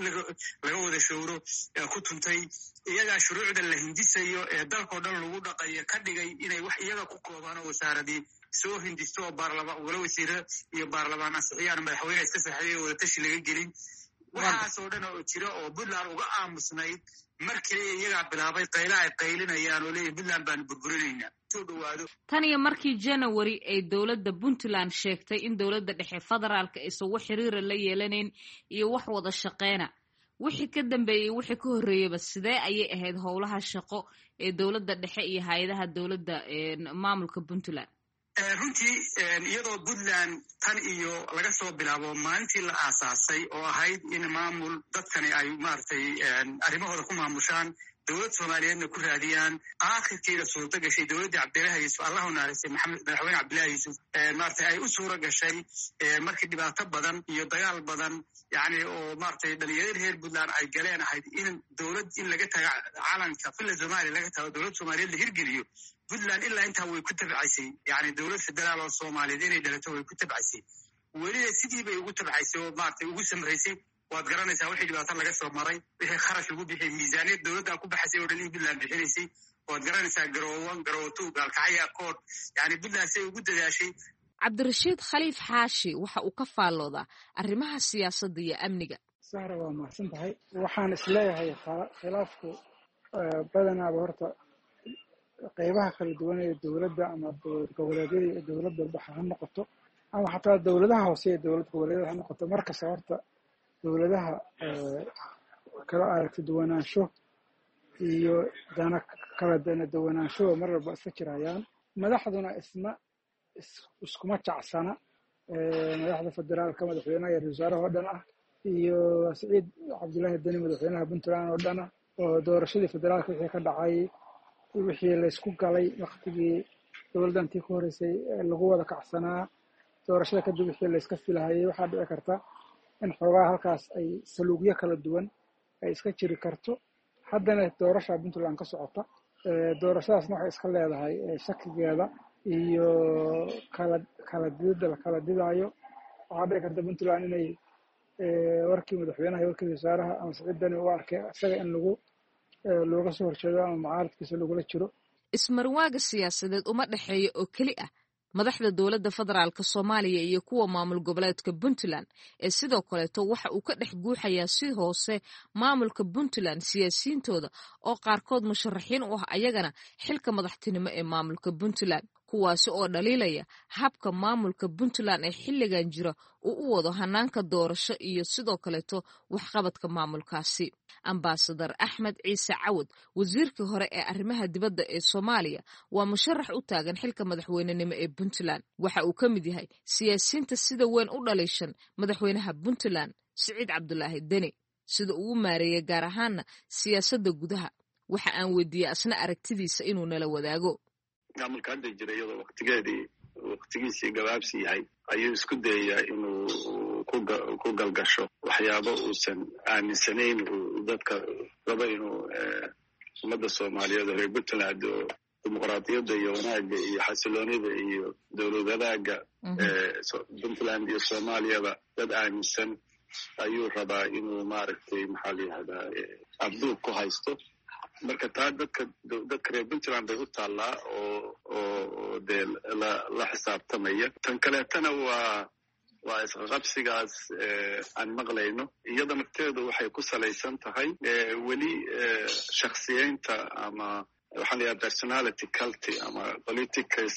laga wada showro ku tuntay iyagaa shuruucda la hindisayo ee dalkao dhan lagu dhaqayo ka dhigay inay wax iyaga ku koobaan oo wasaaradii soo hindisto oo wala wasiire iyo baarlamaan ansixiyaan madaxweyne iska saxeeyay oo wada tashi laga gelin waxaasoo dhan oo jira oo puntland uga aamusnayd mar kaliya iyagaa bilaabay qayla ay qaylinayaan oo leeyihin puntland baanu burburinaynaa soo dhawaado tan iyo markii january ay dowladda puntland sheegtay in dowladda dhexe federaalka aysan wax xiriira la yeelanayn iyo wax wada shaqeyna wixii ka dambeeyey wixii ka horreeyeyba sidee ayay ahayd howlaha shaqo ee dowladda dhexe iyo hay-adaha dowladda maamulka puntland runtii iyadoo puntland tan iyo laga soo bilaabo maalintii la aasaasay oo ahayd in maamul dadkani ay maaragtay arrimahooda ku maamushaan dowlad soomaaliyeedna ku raadiyaan aakhirkeeda suurto gashay dowladdii cabdillahi yuusuf allahu naaristay madaxweyne cabdillahi yuusuf maaragtay ay u suuro gashay markii dhibaato badan iyo dagaal badan yani oo maaragtay dhalinyarada reer puntland ay galeen ahayd in dowlad in laga taga calanka villa soomaaliya laga tago dowlad soomaaliyeed la hirgeliyo puntland ilaa intaa way ku tabcaysay yani dowlad federaal oo soomaaliyeed inay dhalato way ku tabcaysay weliba sidii bay ugu tabcaysay oo maaragtay ugu samraysay waad garanaysaa wixii dhibaato laga soo maray wixii kharash lagu bixiyey miisaaniyad dowladdaa ku baxaysay oo dhan in puntland bixinaysay waad garanaysaa garoowo gaalkacyo kood yani puntland say ugu dadaashay cabdirashiid khaliif xaashi waxa uu ka faalloodaa arrimaha siyaasadda iyo amniga sahra waa mahadsan tahay waxaan isleeyahay khilaafku badanaaba horta qaybaha kala duwan ee dowladda ama goboleedyada iyo dowladda dhexe ha noqoto ama xataa dowladaha hoose ee dowlad goboleedyada ha noqoto markasta horta dowladaha kala aragti duwanaansho iyo dana kala dana duwanaansho mar walba iska jirayaan madaxduna iskuma jacsana madaxda federaalka madaxweynaha iyo wasaaraha oo dhan ah iyo Siciid Cabdullaahi Deni madaxweynaha Puntland oo dhana oo doorashadii federaalka wixii ka dhacay wixii la isku galay waqtigii dowladdantii ku horeysay lagu wada kacsanaa doorashada kadib wixii la iska filahayay waxaa dhici karta in xoogaa halkaas ay saluugyo kala duwan ay iska jiri karto haddana doorasha Puntland ka socota doorashadaasna waxay iska leedahay shakigeeda iyo kala didaayo waxaa dhici karta Puntland inay warkii madaxweynaha iyo warkii wasaaraha ama Siciid Deni u arkay isaga in looga soo horjeedo ama mucaaradkiisa lagula jiro. Ismarwaaga siyaasadeed uma dhexeeyo oo keli ah madaxda dowladda federaalka Soomaaliya iyo kuwa maamul goboleedka Puntland ee sidoo kaleeto waxa uu ka dhex guuxayaa si hoose maamulka Puntland siyaasiyiintooda oo qaarkood musharaxiin u ah ayagana xilka madaxtinimo ee maamulka Puntland kuwaasi oo dhaliilaya habka maamulka Puntland ee xilligan jira uu u wado hanaanka doorasho iyo sidoo kaleeto waxqabadka maamulkaasi. Ambassador Axmed Ciise Cawad wasiirkii hore ee arrimaha dibadda ee Soomaaliya waa musharax u taagan xilka madaxweynenimo ee Puntland waxa uu ka mid yahay siyaasiyiinta sida weyn u dhaleeshan madaxweynaha Puntland Siciid Cabdullaahi Deni sida uu maareeyay gaar ahaanna siyaasadda gudaha waxa aan weydiiyay asna aragtidiisa inuu nala wadaago. maamulka hadda jira iyadoo waqtigiisii gabaabsi yahay ayuu isku dayayaa inuu ku galgasho waxyaabo uusan aaminsanayn uu dadka raba inuu ummadda Soomaaliyeed reer Puntland oo dimuqraadiyadda iyo wanaagga iyo xasiloonida iyo dowlad wadaagga Puntland iyo Soomaaliyaba dad aaminsan ayuu rabaa inuu maaragtay maxaa la yidhahdaa abduub ku haysto marka taa dadka reer Puntland bay u taallaa oo dee la xisaabtamaya tan kaleetana waa isqabsigaas aan maqlayno iyada nafteedu waxay ku salaysan tahay weli shakhsiyeynta ama waxaa la yidhaha personality culty ama politics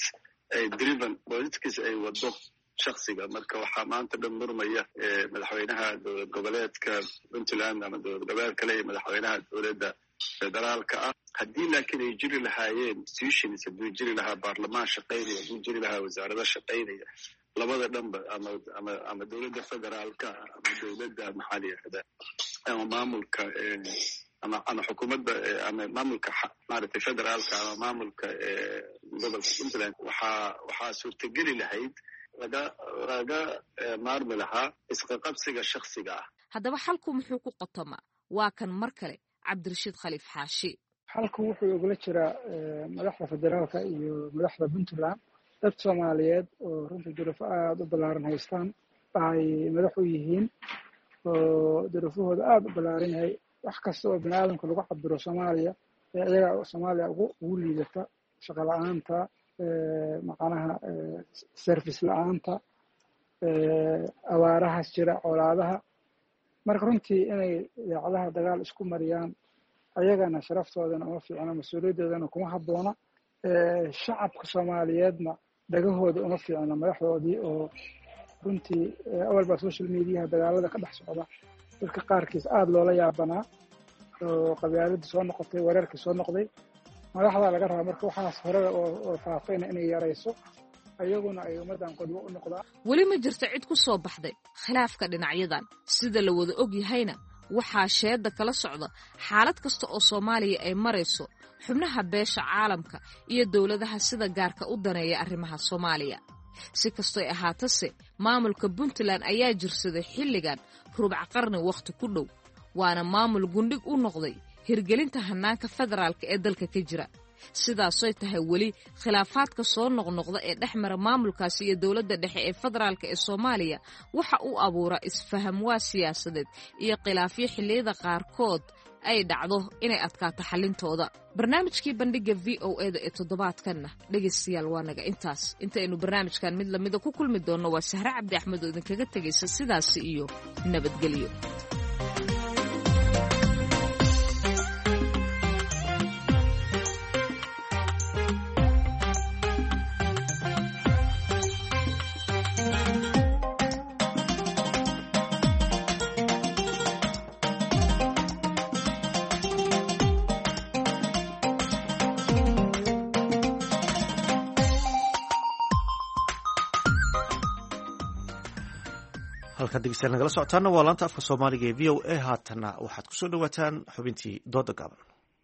ay wado shakhsiga marka waxaa maanta dhan murmaya madaxweynaha dowlad goboleedka Puntland ama dowlad goboleed kale iyo madaxweynaha dowladda federaalka ah haddii laakiin ay jiri lahaayeen institutions hadduu jiri lahaa baarlamaan shaqaynaya hadduu jiri lahaa wasaarado shaqaynaya labada dhanba ama dowladda federaalka ama dowladda maxaa la yidhahdaa ama maamulka ama xukuumadda ama maamulka maaragtay federaalka ama maamulka gobolka Puntland waxaa suurtageli lahayd laga maarmi lahaa isqaqabsiga shakhsiga ah. Haddaba xalku muxuu ku qotomaa waa kan mar kale Cabdirashiid Khaliif Xaashi. Xalku wuxuu ogala jiraa madaxda federaalka iyo madaxda Puntland dad Soomaaliyeed oo runtii duruufo aad u ballaaran haystaan ay madax u yihiin oo duruufahooda aad u ballaaran yahay wax kasta oo bini'aadamka lagu cabiro Soomaaliya iyaga Soomaaliya ugu liidata shaqo la'aanta macnaha service la'aanta abaarahaas jira colaadaha marka runtii inay idaacadaha dagaal isku mariyaan ayagana sharaftoodana uma fiicna mas-uuliyadoodana kuma habboona shacabka Soomaaliyeedna dhagahooda uma fiicna madaxdoodii oo runtii awalba social mediaha dagaalada ka dhex socda dadka qaarkiis aad loola yaabanaa oo qabyaaladii soo noqotay weerarkii soo noqday madaxda laga rabaa marka waxaas horada oo faafayna inay yarayso ayaguna ay ummadan qodbo u noqdaan. Weli ma jirto cid ku soo baxday khilaafka dhinacyadan sida la wada og yahayna waxaa sheeda kala socda xaalad kasta oo Soomaaliya ay marayso xubnaha beesha caalamka iyo dowladaha sida gaarka u daneeya arrimaha Soomaaliya. Si kastoo ay ahaatase maamulka Puntland ayaa jirsaday xilligan rubac qarni waqti ku dhow waana maamul gundhig u noqday hirgelinta hanaanka federaalka ee dalka ka jira. Sidaasoo tahay weli khilaafaadka soo noqnoqda ee dhexmara maamulkaasi iyo dowladda dhexe ee federaalka ee Soomaaliya waxa uu abuuraa isfaham waa siyaasadeed iyo khilaafyo xilliyada qaarkood ay dhacdo inay adkaato xalintooda. Barnaamijkii bandhiga VOA-da ee toddobaadkanna dhegaystayaal waa naga intaas intaynu barnaamijkan mid lamida ku kulmi doonno waa Sahre Cabdi Axmed oo idinkaga tegaysa sidaasi iyo nabadgelyo. halkan dhegeystayaal nagala socotaana waa laanta afka soomaaliga ee v o a haatanna waxaad kusoo dhawaataan xubintii dooda gaaban.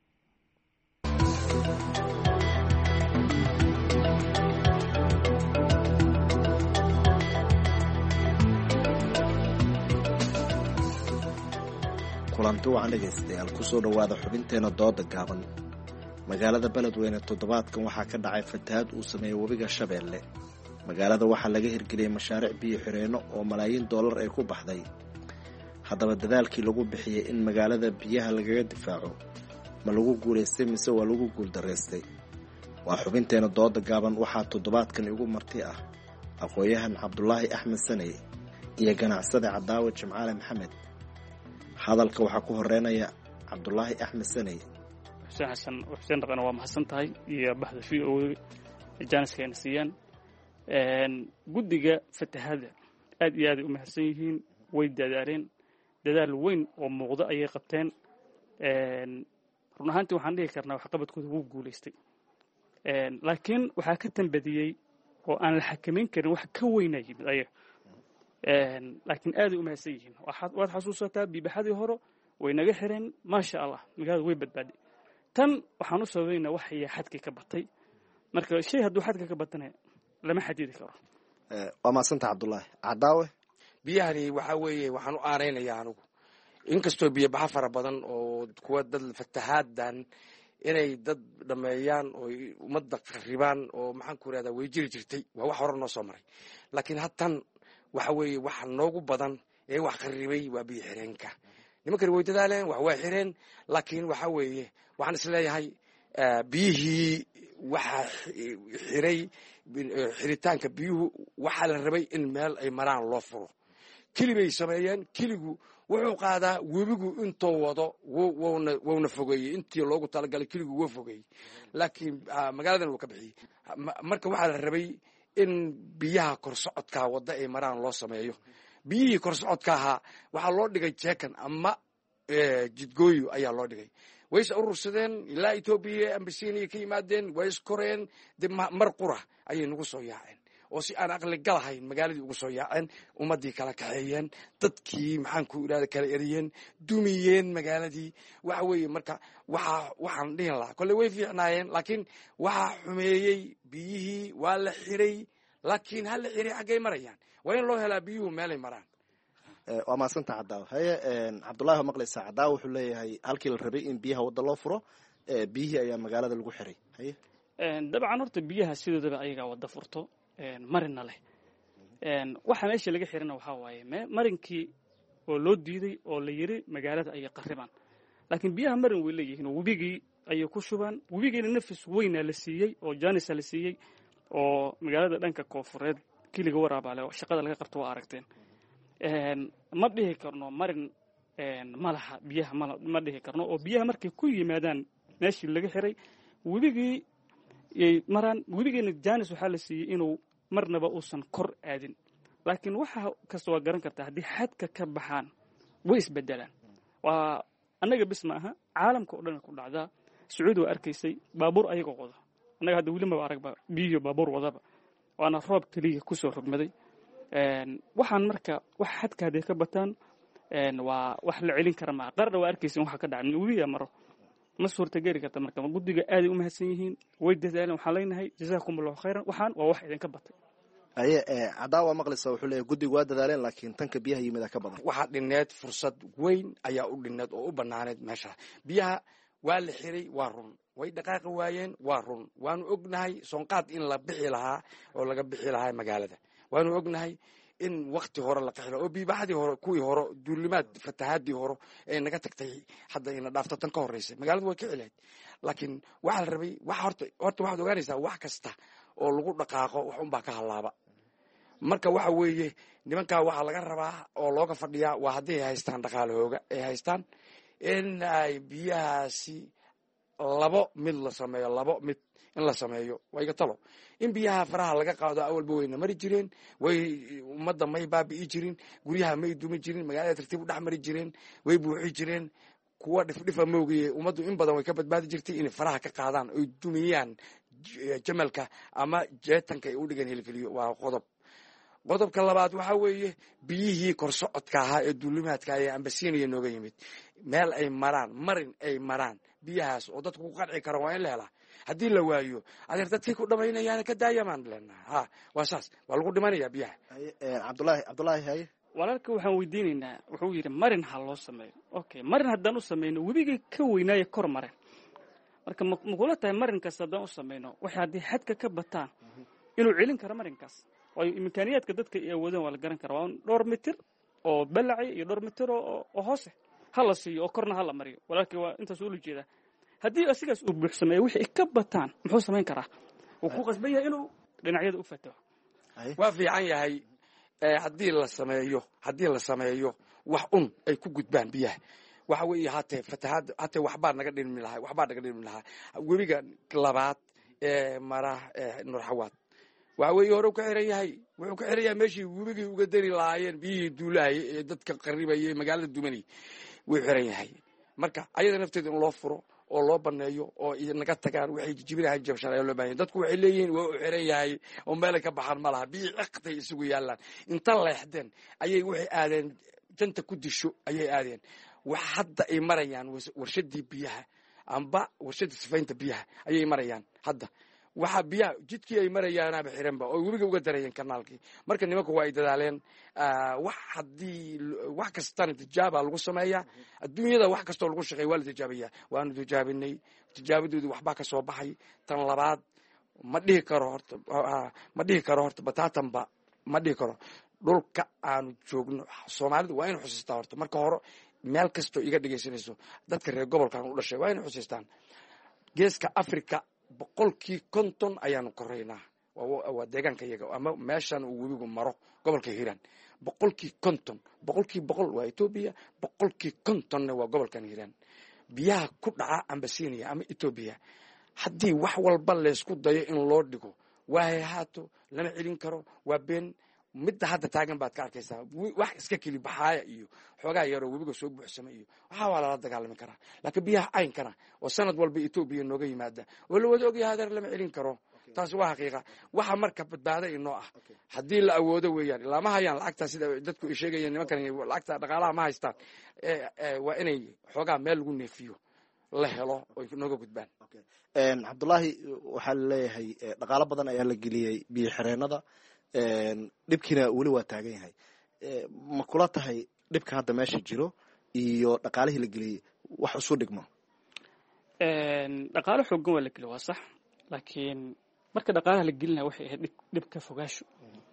kulanti wacan dhegaystayaal kusoo dhowaada xubinteena dooda gaaban. magaalada beledweyne toddobaadkan waxaa ka dhacay fatahaad uu sameeyey webiga shabeelle. magaalada waxaa laga hirgeliyey mashaariic biyo xireenno oo malaayiin dollar ay ku baxday. haddaba dadaalkii lagu bixiyey in magaalada biyaha lagaga difaaco ma lagu guulaystay mise waa lagu guuldaraystay? waa xubinteena dooda gaaban. waxaa toddobaadkan igu marti ah aqoon-yahan cabdulaahi axmed saney iyo ganacsade cadaawe jimcaale maxamed. hadalka waxaa ku horeynaya cabdulaahi axmed saney. xuseen dhaqana waa mahadsan tahay iyo baxda v o jaaniska ayna siiyaan. guddiga fatahaadda aad iyo aaday u mahadsan yihiin, way dadaaleen, dadaal weyn oo muuqdo ayay qabteen. run ahaantii waxaan dhihi karnaa waxqabadkooda wuu guulaystay, laakiin waxaa ka tambadiyey oo aan la xakamayn karin wax ka weyna yimid ayaga. laakiin aaday u mahadsan yihiin. waad xasuusataa biibaxadii hore way naga xireen, maasha allah magaalada way badbaaday. tan waxaan u sababaynaa waxaya xadkii ka batay, marka shay hadduu xadka ka batana lama xadidi karo. waa mahadsanta cabdulaahi. cadaawe biyahani waxaa weeye waxaan u aaraynayaa anugu, inkastoo biyobaxa fara badan oo kuwa dad fatahaadan inay dad dhameeyaan oo ummadda qaribaan oo maxaan ku irahdaa way jiri jirtay, waa wax hore noo soo maray. laakiin hadtan waxa weeye waxa noogu badan ee wax qaribay waa biyo xireenka. nimankani way dadaaleen, wax waa xireen, laakiin waxa weeye waxaan isleeyahay biyihii waxaa xiray xiritaanka biyuhu waxaa la rabay in meel ay maraan loo furo. keli bay sameeyeen. keligu wuxuu qaadaa webigu intuu wado wowna fogeeyey, intii loogu talagalay keligu wuu fogeeyey, laakiin magaaladan wuu ka bixiyey. marka waxaa la rabay in biyaha korsocodka wadda ay maraan loo sameeyo. biyihii korsocodka ahaa waxaa loo dhigay jeekan ama jidgooyo ayaa loo dhigay. way is urursadeen ilaa etoobiya ambasiiniya ka yimaadeen, way iskoreen, de mar qura ayay nagu soo yaaceen oo si aan aqli galahayn magaaladii ugu soo yaaceen, ummaddii kala kaxeeyeen, dadkii maxaan ku irahda kala eriyeen, dumiyeen magaaladii. waxa weeye marka waxaan dhihin lahaa kolley way fiicnaayeen, laakiin waxaa xumeeyey biyihii. waa la xiray, laakiin ha la xiray xaggay marayaan? waa in loo helaa biyuhu meelay maraan. waa mahadsanta cadaawe. haye cabdullahi waa maqlaysaa. cadaawe wuxuu leeyahay halkii la rabay in biyaha wadda loo furo, biyihii ayaa magaalada lagu xiray. haye dabcan horta biyaha sidoodaba ayagaa wadda furto, marina leh. waxa meesha laga xirina waxaa waaye marinkii oo loo diiday oo la yiri magaalada ayay qaribaan. laakiin biyaha marin way leeyihiin oo webigii ayay ku shubaan. webigiina nafis weynaa la siiyey oo jaanisa la siiyey oo magaalada dhanka koofureed keliga waraabaale shaqada laga qabto waa aragteen. ma dhihi karno marin malaha biyaha ma dhihi karno, oo biyaha markay ku yimaadaan meeshii laga xiray webigii yay maraan. webigiina jaanis waxaa la siiyey inuu marnaba uusan kor aadin. laakiin waxa kasta waa garan kartaa haddii xadka ka baxaan way isbedelaan. waa annaga bis ma aha, caalamka oo dhan ku dhacdaa. sacuudi waa arkaysay baabuur ayagoo wada, annaga hadda weli maba aragba biyo baabuur wadaba, waana roob keliya kusoo rogmaday. waxaan marka wax xadka hadday ka bataan waa wax la celin kara maa. qarna waa arkaysin waxa ka dhacay webiga maro, ma suurtageli karta. marka guddiga aaday u mahadsan yihiin, way dadaaleen. waxaan leenahay jazaakum allahu khayran. waxaan waa wax idinka batay. haye cadaawe waa maqlaysaa. wuxuu leeyahay guddigu waa dadaaleen, laakiin tanka biyaha yimida ka badan. waxaa dhineed fursad weyn ayaa u dhineed oo u banaaneed meesha. biyaha waa la xiray, waa run. way dhaqaaqi waayeen, waa run. waanu ognahay soonqaad in la bixi lahaa oo laga bixi lahaa magaalada. waanu ognahay in wakti hore la qaxilo oo biibaxadii hore, kuwii hore, duulimaad fatahaadii hore ee naga tagtay hadda ina dhaafto tan ka horreysay magaaladu way ka celayd. laakiin waxaa la rabay horta waxaad ogaanaysaa wax kasta oo lagu dhaqaaqo wax unbaa ka hallaaba. marka waxa weeye nimankaa waxaa laga rabaa oo looga fadhiyaa waa haddii ay haystaan dhaqaalahooga, ay haystaan in ay biyahaasi labo mid la sameeyo, labo mid in la sameeyo. waa iga talo in biyaha faraha laga qaado. awalba wayna mari jireen, way ummadda may baabi'i jirin, guryaha may dumi jirin, magaalada tartiib u dhex mari jireen, way buuxi jireen. kuwa dhifdhifa moogaye ummaddu in badan way ka badbaadi jirtay inay faraha ka qaadaan oy dumiyaan jamalka ama jeetanka ay u dhigan hilifiliyo. waa qodob. qodobka labaad waxaa weeye biyihii korsocodka ahaa ee duulimaadka ee ambasiiniya nooga yimid meel ay maraan marin ay maraan biyahaas oo dadku ku qanci kara waa in la helaa haddii la waayo adeer dadkii ku dhamaynayaana ka daayamaan leenaha waa saas waa lagu dhimanayaa biyaha. cabdulaahi haye walaalka waxaan weydiinaynaa wuxuu yidhi marin ha loo sameeyo okay marin haddaan u samayno webigii ka weynaaye kor mareen marka makula tahay marinkaas haddaan u samayno waxay haddii xadka ka bataan inuu celin karo marinkaas waayo imkaaniyaadka dadka ay awoodaan waa la garan kara waa dhowr mitir oo balaci iyo dhowr mitir oo hoose ha la siiyo oo korna ha la mariyo walaalkii waa intaas ula jeedaa haddii asigaas uu buuxsameeyo wixii ka bataan muxuu samayn karaa wuu ku qasban yahay inuu dhinacyada u fataho waa fiican yahay haddii la sameeyo wax un ay ku gudbaan biyaha waxa weeye hatee fatahaad hatee waxbaa naga dhimi lahaa webiga labaad ee mara Nuurxawaad waxa weeye hore ka xiran yahay wuxuu ka xiran yahay meeshii webigii uga dari lahaayeen biyihii duulahay ee dadka qaribayay magaalada Dumani wuu xiran yahay marka ayada nafteeda in loo furo oo loo baneeyo oo naga tagaan waxay jibinahay jabshan loo baahan dadku waxay leeyihiin waa u xiran yahay oo meel ka baxan ma laha biyo ciqtay isugu yaalaan inta leexdeen ayay waxay aadeen janta ku disho ayay aadeen wax hadda ay marayaan warshadii biyaha amba warshada sifaynta biyaha ayay marayaan hadda waxa biyaha jidkii ay marayaanaba xiranba oo webiga uga darayeen kanaalkii marka nimanku waa ay dadaaleen wax haddii wax kastana tijaaba lagu sameeyaa adduunyada wax kastoo lagu shaqeeyo waa la tijaabiyaa waanu tijaabinay tijaabadoodu waxbaa ka soo baxay tan labaad ma dhihi karo horta bataatanba ma dhihi karo dhulka aanu joogno Soomaalidu waa in xusuustaa horta marka hore meel kastoo iga dhageysanayso dadka reer gobolkan u dhashay waa in xusuustaan geeska Afrika 50% ayaanu koreynaa waa deegaanka iyaga ama meeshan uu webigu maro gobolka Hiiraan 50% 100% waa Ethiopia 50% waa gobolkan Hiiraan biyaha ku dhaca ambasiiniya ama Ethiopia haddii wax walba la isku dayo in loo dhigo waa hay'ato lama celin karo waa been midda hadda taagan baad ka arkaysaa wax iska keli baxaaya iyo xoogaa yar oo webiga soo buuxsamay iyo waxa waa la dagaalami karaa laakiin biyaha aynkana oo sanad walba Ethiopia nooga yimaada oo la wada ogyahay hadar lama celin karo taas waa xaqiiqa waxa marka badbaado inoo ah haddii la awoodo weeyaan lama hayaan lacagta sida dadku ay sheegayeen nimankan lacagta dhaqaalaha ma haystaan waa inay xoogaa meel lagu neefiyo la helo oo nooga gudbaan cabdulaahi waxaa leeyahay dhaqaalo badan ayaa la geliyay biyo xireenada dhibkiina weli waa taagan yahay ma kula tahay dhibka hadda meesha jiro iyo dhaqaalihii la geliyey wax isu dhigmo dhaqaalo xoogan waa la geliyay waa sax laakiin marka dhaqaalaha la gelinaya waxay ahayd dhib ka fogaasho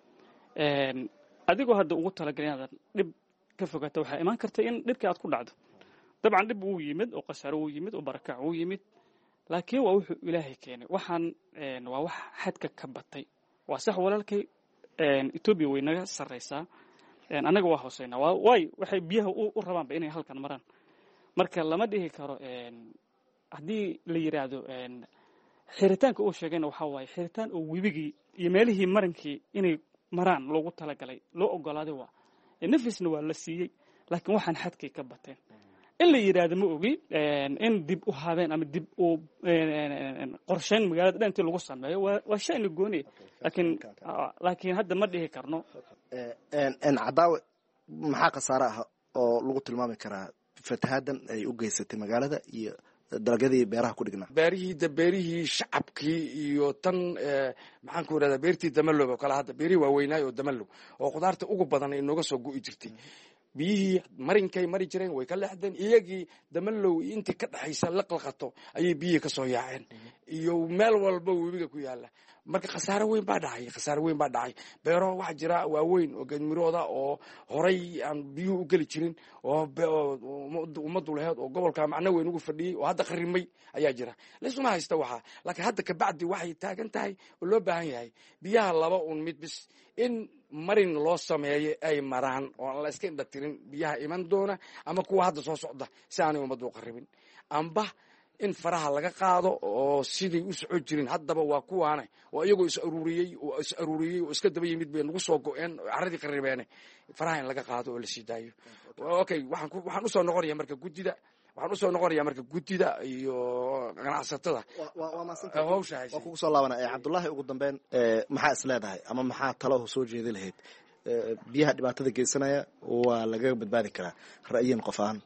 adigoo hadda ugu talagalay inaad dhib ka fogaato waxaa imaan karta in dhibkii aad ku dhacdo dabcan dhib wuu yimid oo khasaaro wuu yimid oo barakac wuu yimid laakiin waa wuxuu ilaahay keenay waxaan waa wax xadka ka batay waa sax walaalkay Ethiopia way naga sareysaa anaga waa hooseynaa way waxay biyaha u rabaanba inay halkan maraan marka lama dhihi karo haddii la yiraahdo xiritaanka uu sheegayna waxa waaye xiritaan oo webigii iyo meelihii marinkii inay maraan loogu talagalay loo ogolaaday waa nafisna waa la siiyey laakiin waxaan xadkay ka bateen in la yiraahdo ma ogi in dib u habeen ama dib u qorsheyn magaalada dhantii lagu sameeyo waa shay la gooniye laakiin hadda ma dhihi karno cadaawe maxaa khasaare ah oo lagu tilmaami karaa fatahaaddan ay u geysatay magaalada iyo dalagyadii beeraha ku dhignaa beerihii shacabkii iyo tan maxaan ku irahdaa beertii damalow oo kale hadda beerihii waaweynaay oo damalow oo khudaarta ugu badan ay nooga soo go'i jirtay biyihii marinkay mari jireen way ka leexdeen iyagii damalow intii ka dhaxaysa la qalqato ayay biyihii ka soo yaaceen iyo meel walba webiga ku yaala marka khasaare weyn baa dhacay beero waxa jira waaweyn oo geedmirooda oo horay aan biyuhu u geli jirin oo ummaddu laheed oo gobolka macno weyn ugu fadhiyey oo hadda qarimay ayaa jira laysuma haysta waxaa laakiin hadda kabacdi waxay taagan tahay oo loo baahan yahay biyaha laba un mid bis in marin loo sameeyo ay maraan oo aan la iska indhatirin biyaha iman doona ama kuwa hadda soo socda si aanay ummaddu u qaribin amba in faraha laga qaado oo sidii u socon jirin haddaba waa kuwaane oo iyagoo is aruuriyey oo iska daba yimid bay nagu soo go'een oo carradii qaribeene faraha in laga qaado oo la sii daayo okay waxaan usoo noqonaya marka guddida waxaan usoo noqonayaa marka guddida iyo ganacsatada hawsha haysa. waa kugu soo laabanaya cabdullaahi, ugu dambeyn maxaa is leedahay ama maxaa talo soo jeedi lahayd? biyaha dhibaatada geysanaya waa laga badbaadi karaa ra'yin qof ahaan?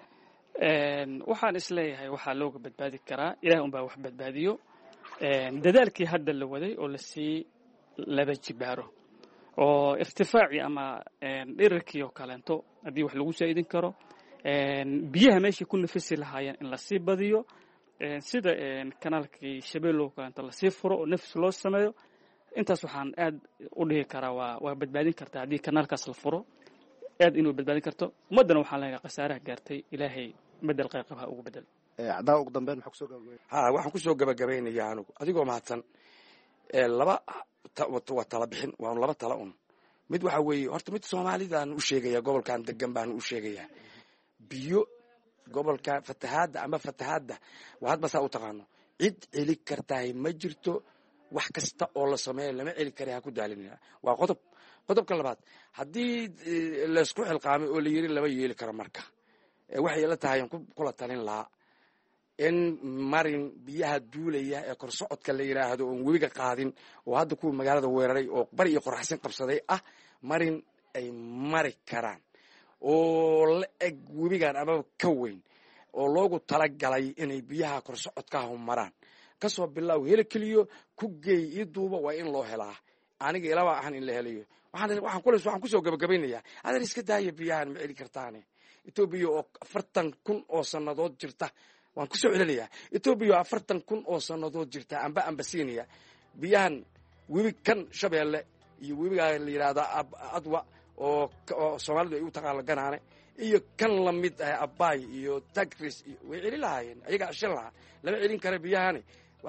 waxaan isleeyahay waxaa looga badbaadi karaa ilaah unbaa wax badbaadiyo. dadaalkii hadda la waday oo lasii laba jibaaro oo irtifaacii ama dhirarkii oo kaleento haddii wax lagu saa'idin karo, biyaha meeshii ku nafisi lahaayeen in lasii badiyo, sida kanaalkii shabeello kaleento lasii furo oo nafis loo sameeyo. intaas waxaan aad u dhihi karaa waa badbaadin kartaa haddii kanaalkaas la furo, aad inuu badbaadin karto. ummaddana waxaan leeyahay khasaaraha gaartay ilaahay bedel qayqab ha ugu bedel. caddaa ugu dambeyn maxaa kusoo gabagabeynaya? waxaan kusoo gabagabaynayaa anigu adigoo mahadsan. laba waa tala bixin, waa laba tala un. mid waxa weeye horta mid soomaalidaan u sheegaya, gobolkan degan baan u sheegayaa, biyo gobolka fatahaadda ama fatahaadda waa hadba saa u taqaano, cid celi kartahay ma jirto. wax kasta oo la sameeyo lama celi kara, ha ku daalinina. waa qodob. qodobka labaad, haddii laysku xilqaamay oo la yiri lama yeeli karo, marka waxay la tahay kula talin lahaa in marin biyaha duulaya ee kor socodka la yidhaahdo oon webiga qaadin, oo hadda kuwa magaalada weeraray oo bari iyo qoraxsin qabsaday ah, marin ay mari karaan oo la eg webigan amaba ka weyn, oo loogu talagalay inay biyaha kor socodkaah maraan. kasoo bilaaw heli keliyo ku geey ii duuba, waa in loo helaa. aniga ilaba ahan in la helayo. waxaan kusoo gabagabaynayaa, adan iska daaya biyahan ma celi kartaane. etoobiya oo 40,000 oo sannadood jirta, waan kusoo celinayaa, etoobiya oo 40,000 oo sannadood jirta ambasiinaya biyahan webi kan shabeelle iyo webigaa la yidhaahda adwa oo soomaalidu ay u taqaano ganaane, iyo kan lamid ah abaay iyo tagris way celi lahaayeen, ayagaa shan lahaa. lama celin kara biyahani.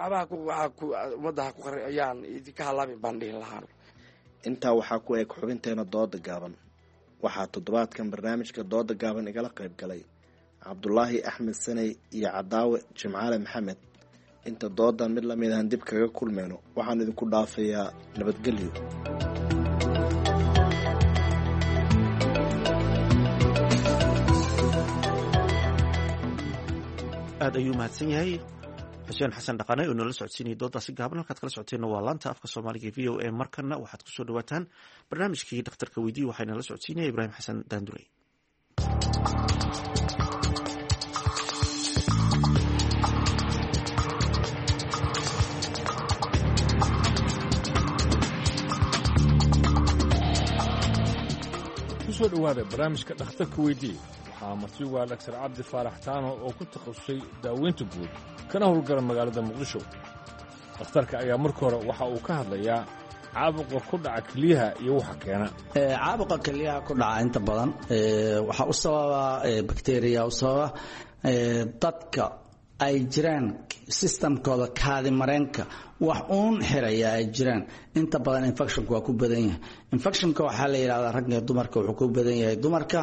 ummadda ayaan idinka halaabin baan dhihin lahaan. intaa waxaa ku eg xubinteena dooda gaaban. waxaa toddobaadkan barnaamijka dooda gaaban igala qayb galay cabdulaahi axmed saney iyo cadaawe jimcaale maxamed. inta doodan mid lamid ahan dib kaga kulmayno, waxaan idinku dhaafayaa nabadgelyo. aad ayuu mahadsan yahay xuseen xasan dhaqane oo noola socodsiinaya doodaasi gaaban. halkaad kala socoteenna waa laanta afka soomaaliga v o a. markana waxaad kusoo dhawaataan barnaamijkii dhakhtarka weydiiye, waxaa inala socodsiinaya ibraahim xasan daandurey. kusoo dhawaada barnaamijka dhakhtarka weydiiye. waxaa martigu ah dhaktar cabdi faarax taano oo ku takhasusay daaweynta guud kana howlgala magaalada muqdisho. dhakhtarka ayaa marka hore waxa uu ka hadlayaa caabuqa ku dhaca kelyaha iyo waxa keena. caabuqa kelyaha ku dhaca inta badan waxaa u sababa bakteriya, u sababa dadka ay jiraan systemkooda kaadi mareenka wax uun xiraya ay jiraan. inta badan infectionka waa ku badan yahay. infectionka waxaa la yidhahdaa ragga iyo dumarka wuxuu ku badan yahay dumarka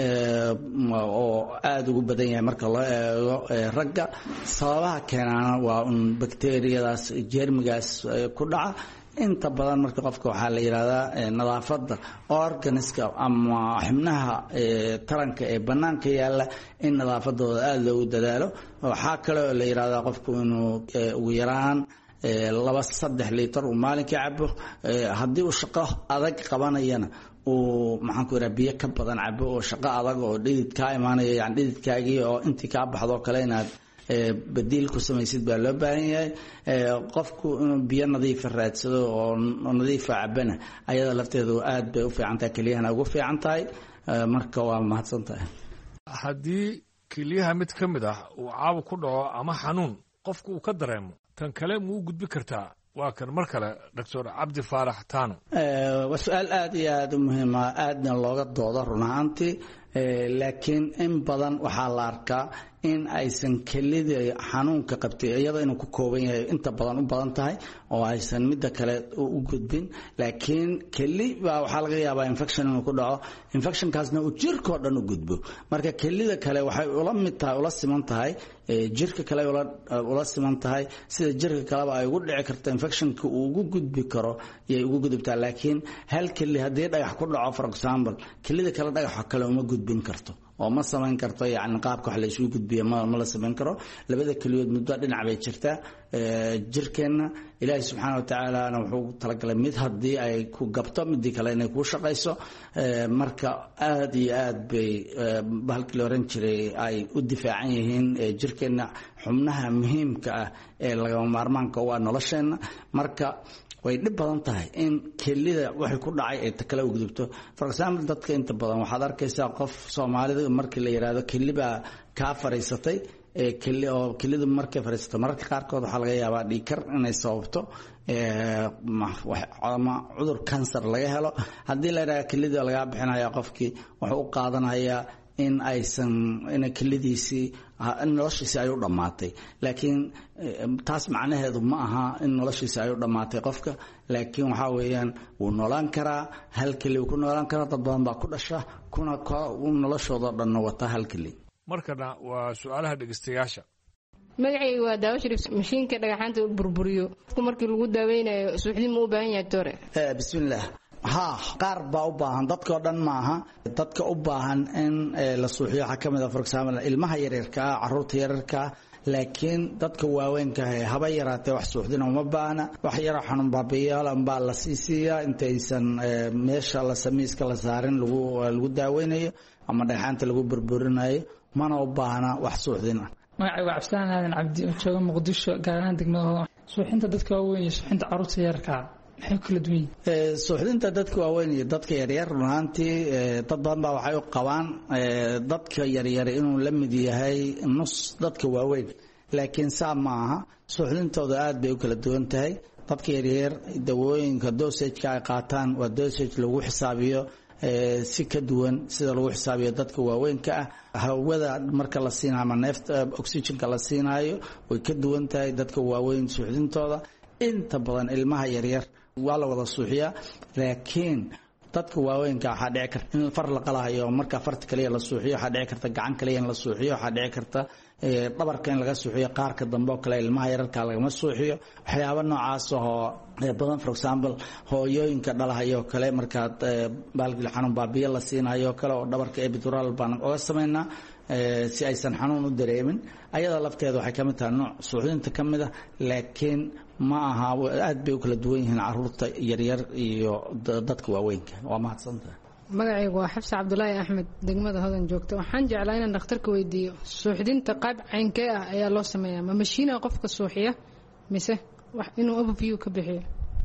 oo aada ugu badan yahay marka loo eego ragga. sababaha keenaana waa un bakteriyadaas jeermigaas ku dhaca. inta badan marka qofka waxaa la yidhahdaa nadaafadda organiska ama xubnaha taranka ee bannaanka yaalla in nadaafadooda aada loogu dadaalo. waxaa kale oo la yidhahdaa qofku inuu ugu yaraan 2-3 liitar uu maalinkii cabo. haddii uu shaqo adag qabanayana uu maxaanku yidhaha biyo ka badan cabo, oo shaqo adag oo dhidid kaa imaanaya, yani dhididkaagii oo intii kaa baxdoo kale inaad badiil ku samaysid baa loo baahan yahay. qofku inuu biyo nadiifa raadsado oo nadiifa cabana ayada lafteedu aad bay u fiican tahay, kelyahana ugu fiican tahay. marka waa mahadsan tahay. haddii kelyaha mid ka mid ah uu caabuq ku dhaco ama xanuun qofku uu ka dareemo, tan kale muu gudbi kartaa? waa kan mar kale doctor cabdi faarax taano. waa su-aal aad iyo aada u muhiima, aadna looga doodo run ahaantii. laakiin in badan waxaa la arkaa in aysan kelida xanuunka qabtay iyada inuu ku kooban yahay inta badan u badan tahay oo aysan midda kale u gudbin. laakiin keli baa waxaa laga yaabaa infection inuu ku dhaco, infectionkaasna uu jirkao dhan u gudbo. marka kelida kale waxay ula mid tahay, ula siman tahay jirka kale ula siman tahay, sida jirka kaleba ay ugu dhici karto infectionka uu ugu gudbi karo iyay ugu gudubtaa. laakiin hal keli haddii dhagax ku dhaco for example, kelida kale dhagaxa kale uma gudbin karto oo ma samayn karto yani qaabka wax la isugu gudbiyo ma la samayn karo labada keliyood muddo dhinac bay jirtaa jirkeenna ilaahay subxaana wa tacaala wuxuu talagalay mid haddii ay ku gabto midii kale inay kuu shaqayso marka aad iyo aad bay bahalkii la oran jiray ay u difaacan yihiin jirkeenna xubnaha muhiimka ah ee lagama maarmaanka u ah nolosheenna marka way dhib badan tahay in kelida waxay ku dhacay ay kala u gudubto for example dadka inta badan waxaad arkaysaa qof Soomaalida markii la yiraahdo keliba ka fariisatay kelidu markay fariisato mararka qaarkood waxaa laga yaabaa dhiikar inay sababto ama cudur cancer laga helo haddii la yiraahdo kelida laga bixinayo qofkii wuxuu u qaadanayaa in aysan in kelidiisii noloshiisa ay u dhamaatay laakiin taas macnaheedu ma aha in noloshiisa ay u dhamaatay qofka laakiin waxa weeyaan uu noolaan karaa hal keli uu ku noolaan karaa dad badan baa ku dhasha kuna noloshooda dhan wata hal keli markana waa su'aalaha dhageystayaasha magacaygu waa daawo shariif mashiinka dhagaxaanta burburiyo markii lagu daaweynayo suuxdin ma u baahan yahay tore bismillaah qaar baa u baahan dadka oo dhan maaha dadka u baahan in la suuxiyo waxa kamid ah for example ilmaha yaryarka caruurta yaryarka laakiin dadka waaweynka haba yaraatee wax suuxdina uma baahna wax yar xanuun baabiyaal baa la siisiyaa intaysan meesha la samiiska la saarin lagu daaweynayo ama dhagaxaanta lagu burburinayo mana u baahna wax suuxdina magacaygu waa cabdisaan aadan cabdi oo jooga muqdisho gaar ahaan degmada suuxinta dadka waaweyn iyo suuxinta caruurta yararka maxay kala duwan yihiin suuxdinta dadka waaweyn iyo dadka yaryar runaantii dad badan baa waxay u qabaan dadka yaryar inuu la mid yahay nus dadka waaweyn laakiin saa ma aha suuxdintooda aad bay u kala duwan tahay dadka yaryar dawooyinka dosage-ka ay qaataan waa dosage lagu xisaabiyo si ka duwan sida lagu xisaabiyo dadka waaweynka ah hawada marka la siinayo ama neefta oxygen-ka la siinayo way ka duwan tahay dadka waaweyn suuxdintooda inta badan ilmaha yaryar waa la wada suuxiyaa laakiin dadka waaweynka waxaa dhici karta in far la qalahayo marka farta kaliya la suuxiyo waxaa dhici karta gacan kaliya in la suuxiyo waxaa dhici karta dhabarka in laga suuxiyo qaarka dambe oo kale ilmaha yararka lagama suuxiyo waxyaabo noocaas oo badan for example hooyooyinka dhalahayo kale markaad baalgil xanuun baabiye la siinayo kale oo dhabarka epidural baan uga samaynaa si aysan xanuun u dareemin ayada lafteeda waxay kamid tahay nooc suuxdinta kamid ah laakiin ma aha aad bay u kala duwan yihiin caruurta yaryar iyo dadka waaweynka waa mahadsantahay magacaygu waa xabsi cabdulaahi axmed degmada hodan joogta waxaan jeclaa inaan dhakhtarka weydiiyo suuxdinta qayb caynkee ah ayaa loo sameeyaa ma mashiina qofka suuxiya mise inuu overview ka bixiyo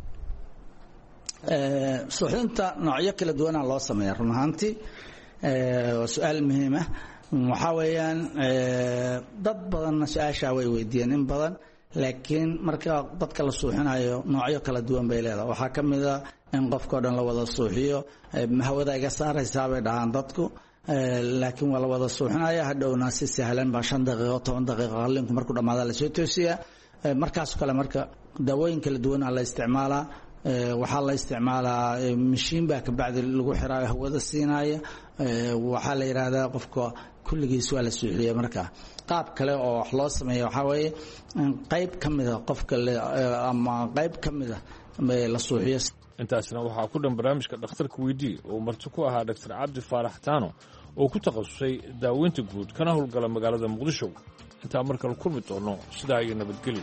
suuxdinta noocyo kala duwana loo sameeyaa run ahaantii waa su-aal muhiim ah waxaa weeyaan dad badanna su-aashaa way weydiiyeen in badan laakiin marka dadka la suuxinayo noocyo kala duwan bay leedahay waxaa ka mid a in qofkao dhan la wada suuxiyo hawada iga saaraysaa bay dhahaan dadku laakiin waa la wada suuxinaya hadhowna si sahlan baa 5 daqiiqo 10 daqiiqo qalinku markuu dhamaado la soo toosiyaa markaas kale marka daawooyin kala duwan la isticmaalaa waxaa la isticmaalaa mashiin baa ka bacdi lagu xiraayo hawada siinaya waxaa la yiraahdaa qofka kulligiis waa la suuxiyo marka qaab kale oo wax loo sameeyo waxa weeye qayb kamid ah qofka ama qayb kamid ah la suuxiyo intaasna waxaa ku dhan barnaamijka dhakhtarka weydii oo marti ku ahaa Dr. Cabdi Faarax Taano oo ku takhasusay daaweynta guud kana howlgala magaalada Muqdisho inta markale kulmi doono sidaa iyo nabadgelyo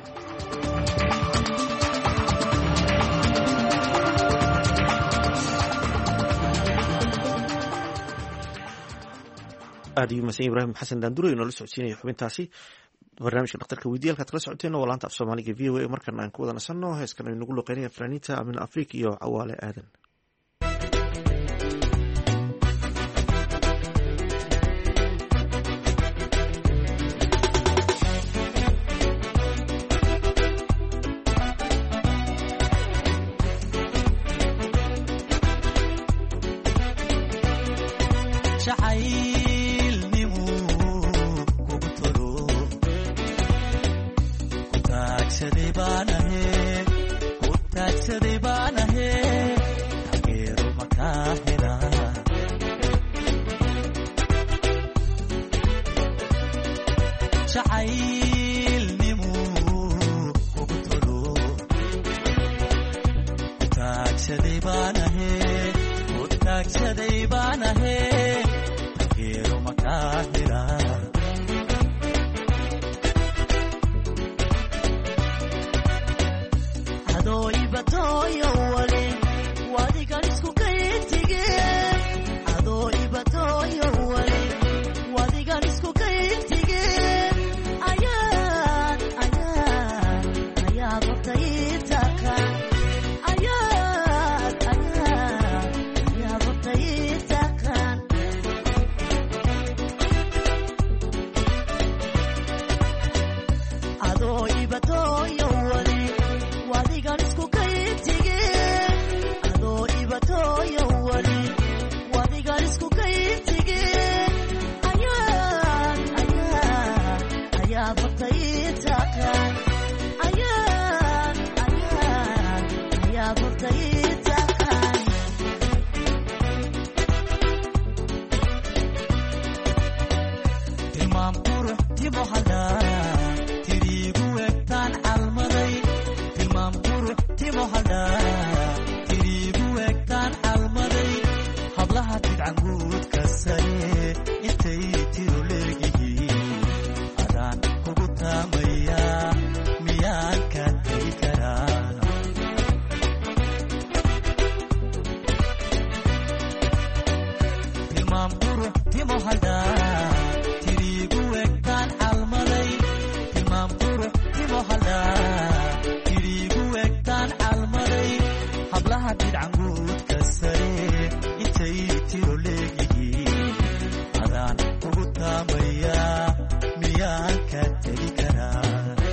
aad iyo masan ibraahim xasan daandure inoo la socodsiinaya xubintaasi barnaamijka dhakhtarka weydiiya halkaad kala socoteen waa laanta af soomaaliga v o a markana aan ku wada nasanno heeskan ay nagu luqeynaya fanaaniinta amin afrika iyo cawaale aadan taagsaday baan ahe intay tiro leegihiin adaan kugu taamaya miyaan ka tegi karaa tilmaam qurux timo hadhaa tiriigu egtaan calmaday tilmaam qurux timo hadhaa tiriigu egtaan calmaday hablaha dhidcanguudka sare intay tiro leegihiin adaan kugu taamaya miyaan ka tegi karaa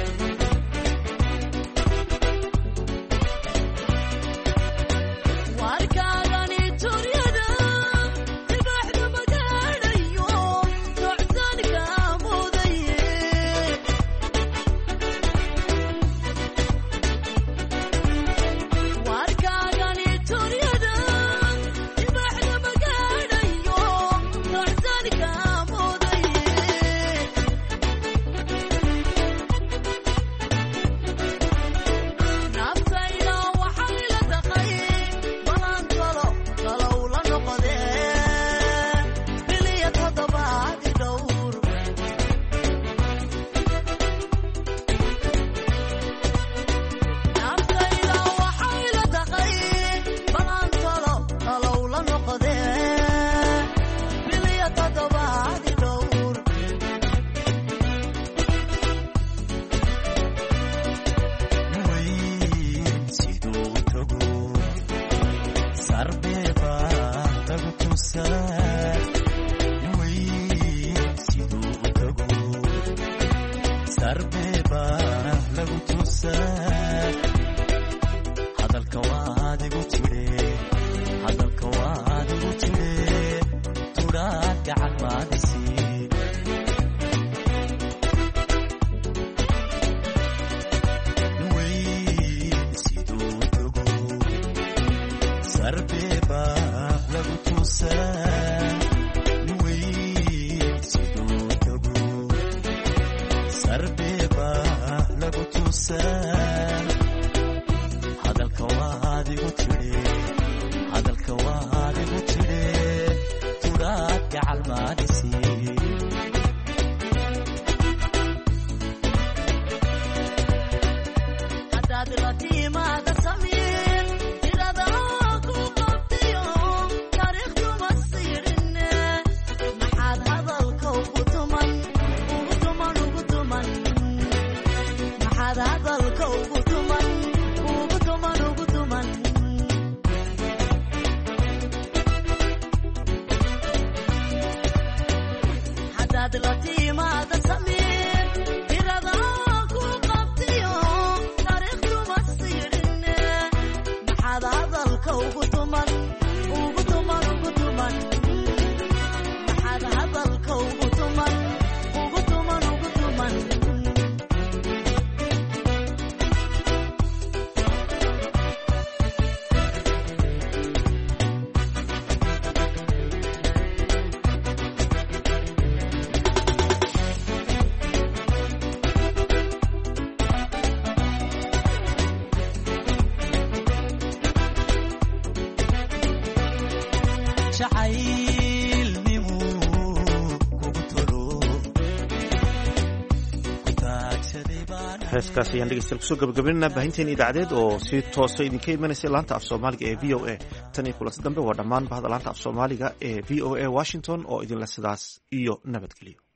heeskaas ayaan dhegeystayaal kusoo gabagabaynana baahinteena idaacadeed oo si toosa idinka imanaysa laanta af soomaaliga ee v o a tan iyo kulanti dambe waa dhammaan bahda laanta af soomaaliga ee v o a washington oo idinle sidaas iyo nabadgelyo